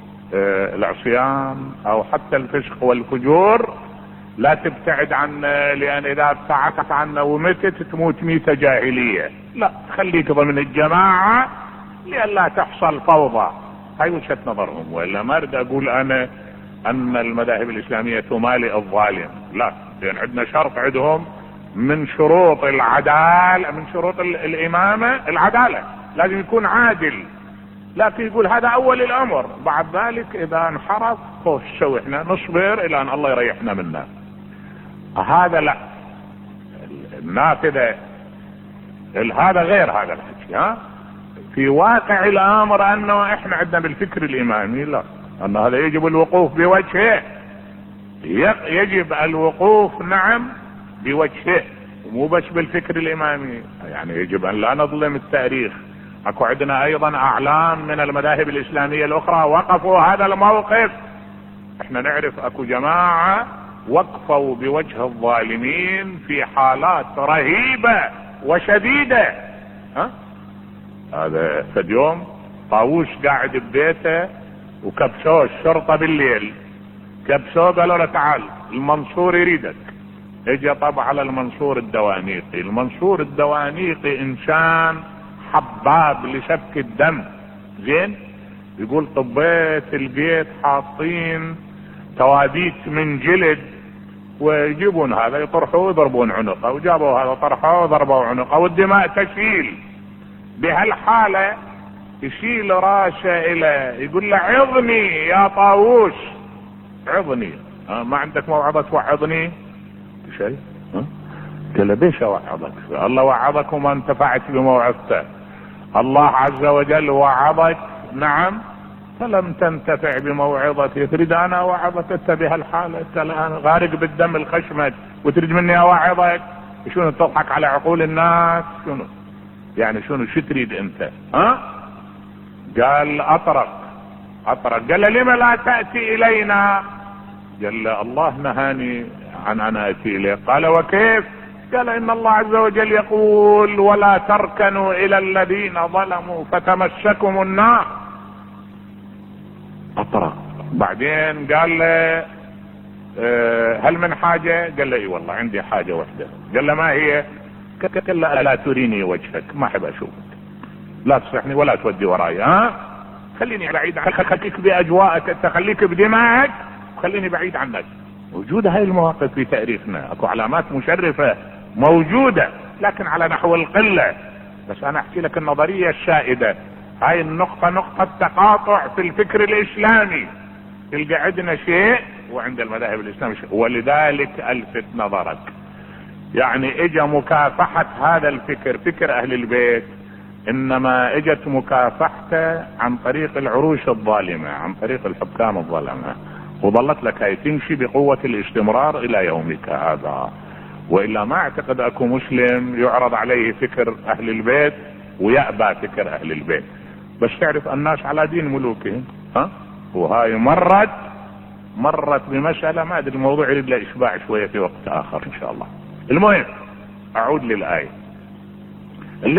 Speaker 10: العصيان او حتى الفسق والفجور لا تبتعد عنه، لان اذا ابتعدت عنه ومتت تموت ميتة جاهلية، لا خليك ضمن الجماعة لان لا تحصل فوضى. هاي وجهة نظرهم، والا ما اريد اقول انا ان المذاهب الاسلامية تمالئ الظالم، لا، لان عندنا شرط عندهم من شروط العدالة، من شروط الامامة العدالة، لازم يكون عادل، لكن يقول هذا اول الامر، بعد ذلك اذا انحرف خش احنا نصبر الى ان الله يريحنا منه. هذا لا، النافذة هذا غير هذا الحكي. في واقع الامر انه احنا عندنا بالفكر الامامي لا، ان هذا يجب الوقوف بوجهه، يجب الوقوف نعم بوجهه، مو بس بالفكر الامامي. يعني يجب ان لا نظلم التاريخ. اكو عندنا ايضا اعلام من المذاهب الاسلامية الاخرى وقفوا هذا الموقف. احنا نعرف اكو جماعة وقفوا بوجه الظالمين في حالات رهيبة وشديدة. هذا فد يوم طاووس قاعد ببيته وكبسوه الشرطة بالليل، كبسوه قالوا له تعال المنصور يريدك. اجى طبع على المنصور الدوانيقي. المنصور الدوانيقي انسان حباب لسفك الدم، زين. يقول طبيت البيت حاطين توابيت من جلد ويجيبون هذا يطرحوه ويضربون عنقه، وجابوا هذا طرحوه وضربوا عنقه والدماء تسيل. بهالحالة يشيل راسه إلى يقول له عظني يا طاووس، عظني. ما عندك موعظة توعظني شيء؟ قال له بيش اوعظك؟ الله وعظك وما انتفعت بموعظته. الله عز وجل وعظك نعم فلم تنتفع بموعظتي، تريد انا اوعظك انت بهالحالة؟ انت الان غارق بالدم الخشمت وتريد مني اوعظك؟ شنو تضحك على عقول الناس؟ شنو يعني شنو شو تريد انت؟ قال اطرق. قال لما لا تأتي الينا؟ قال الله نهاني عن ان اتي اليه. قال وكيف؟ قال ان الله عز وجل يقول ولا تركنوا الى الذين ظلموا فتمسكم النار. اطرق. بعدين قال له هل من حاجة؟ قال له اي والله عندي حاجة واحدة. قال له ما هي؟ قال له لا تريني وجهك، ما احب اشوفك، لا تصحني ولا تودي وراي. خليني بعيد عنك، خليك باجواءك انت، خليك بدماءك وخليني بعيد عنك. موجودة هاي المواقف في تاريخنا، اكو علامات مشرفة موجودة لكن على نحو القلة. بس انا احكي لك النظرية السائدة. هاي النقطة نقطة تقاطع في الفكر الاسلامي، تلقى عندنا شيء وعند المذاهب الاسلامية شيء، ولذلك الفت نظرك. يعني اجى مكافحة هذا الفكر، فكر اهل البيت، انما اجت مكافحته عن طريق العروش الظالمة، عن طريق الحكام الظلمة، وظلت لك هي تمشي بقوة الاستمرار الى يومك هذا. والا ما اعتقد اكو مسلم يعرض عليه فكر اهل البيت ويأبى فكر اهل البيت. بس تعرف الناس على دين ملوكهم. وهاي مرت بمسألة ما ادري الموضوع يريد له اشباع شوية في وقت اخر ان شاء الله. المهم اعود للآية. اللي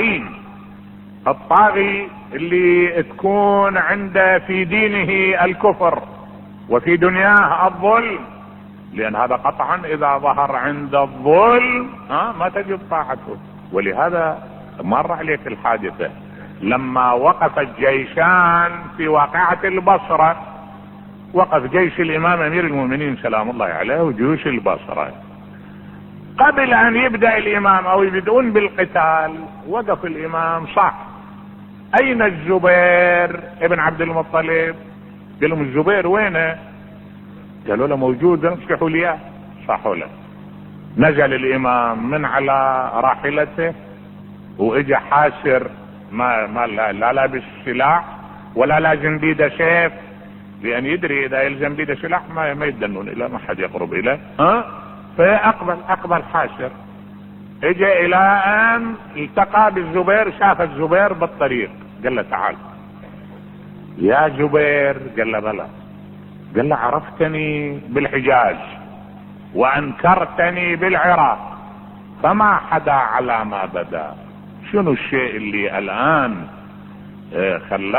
Speaker 10: الطاغي اللي تكون عنده في دينه الكفر وفي دنياه الظلم، لان هذا قطعا اذا ظهر عند الظلم ما تجب طاعته. ولهذا مر عليك الحادثة لما وقف الجيشان في واقعة البصرة، وقف جيش الامام امير المؤمنين سلام الله عليه وجيوش البصرة. قبل ان يبدأ الامام او يبدأون بالقتال وقف الامام صح. اين الزبير ابن عبد المطلب؟ قال لهم الزبير وينه؟ قالوا له موجود، اصلحوا لي. صحوا له. نزل الامام من على راحلته واجى حاسر، ما لا لابس سلاح ولا لازم بيده سيف، لان يدري اذا يلزم بيده سلاح ما يدنون الى ما حد يقرب اليه. فاقبل حاسر. اجى الى ان التقى بالزبير، شاف الزبير بالطريق، قال له تعال يا زبير. قال له بلى. قال له عرفتني بالحجاز وانكرتني بالعراق، فما حدا على ما بدا. شنو الشيء اللي الان خلاه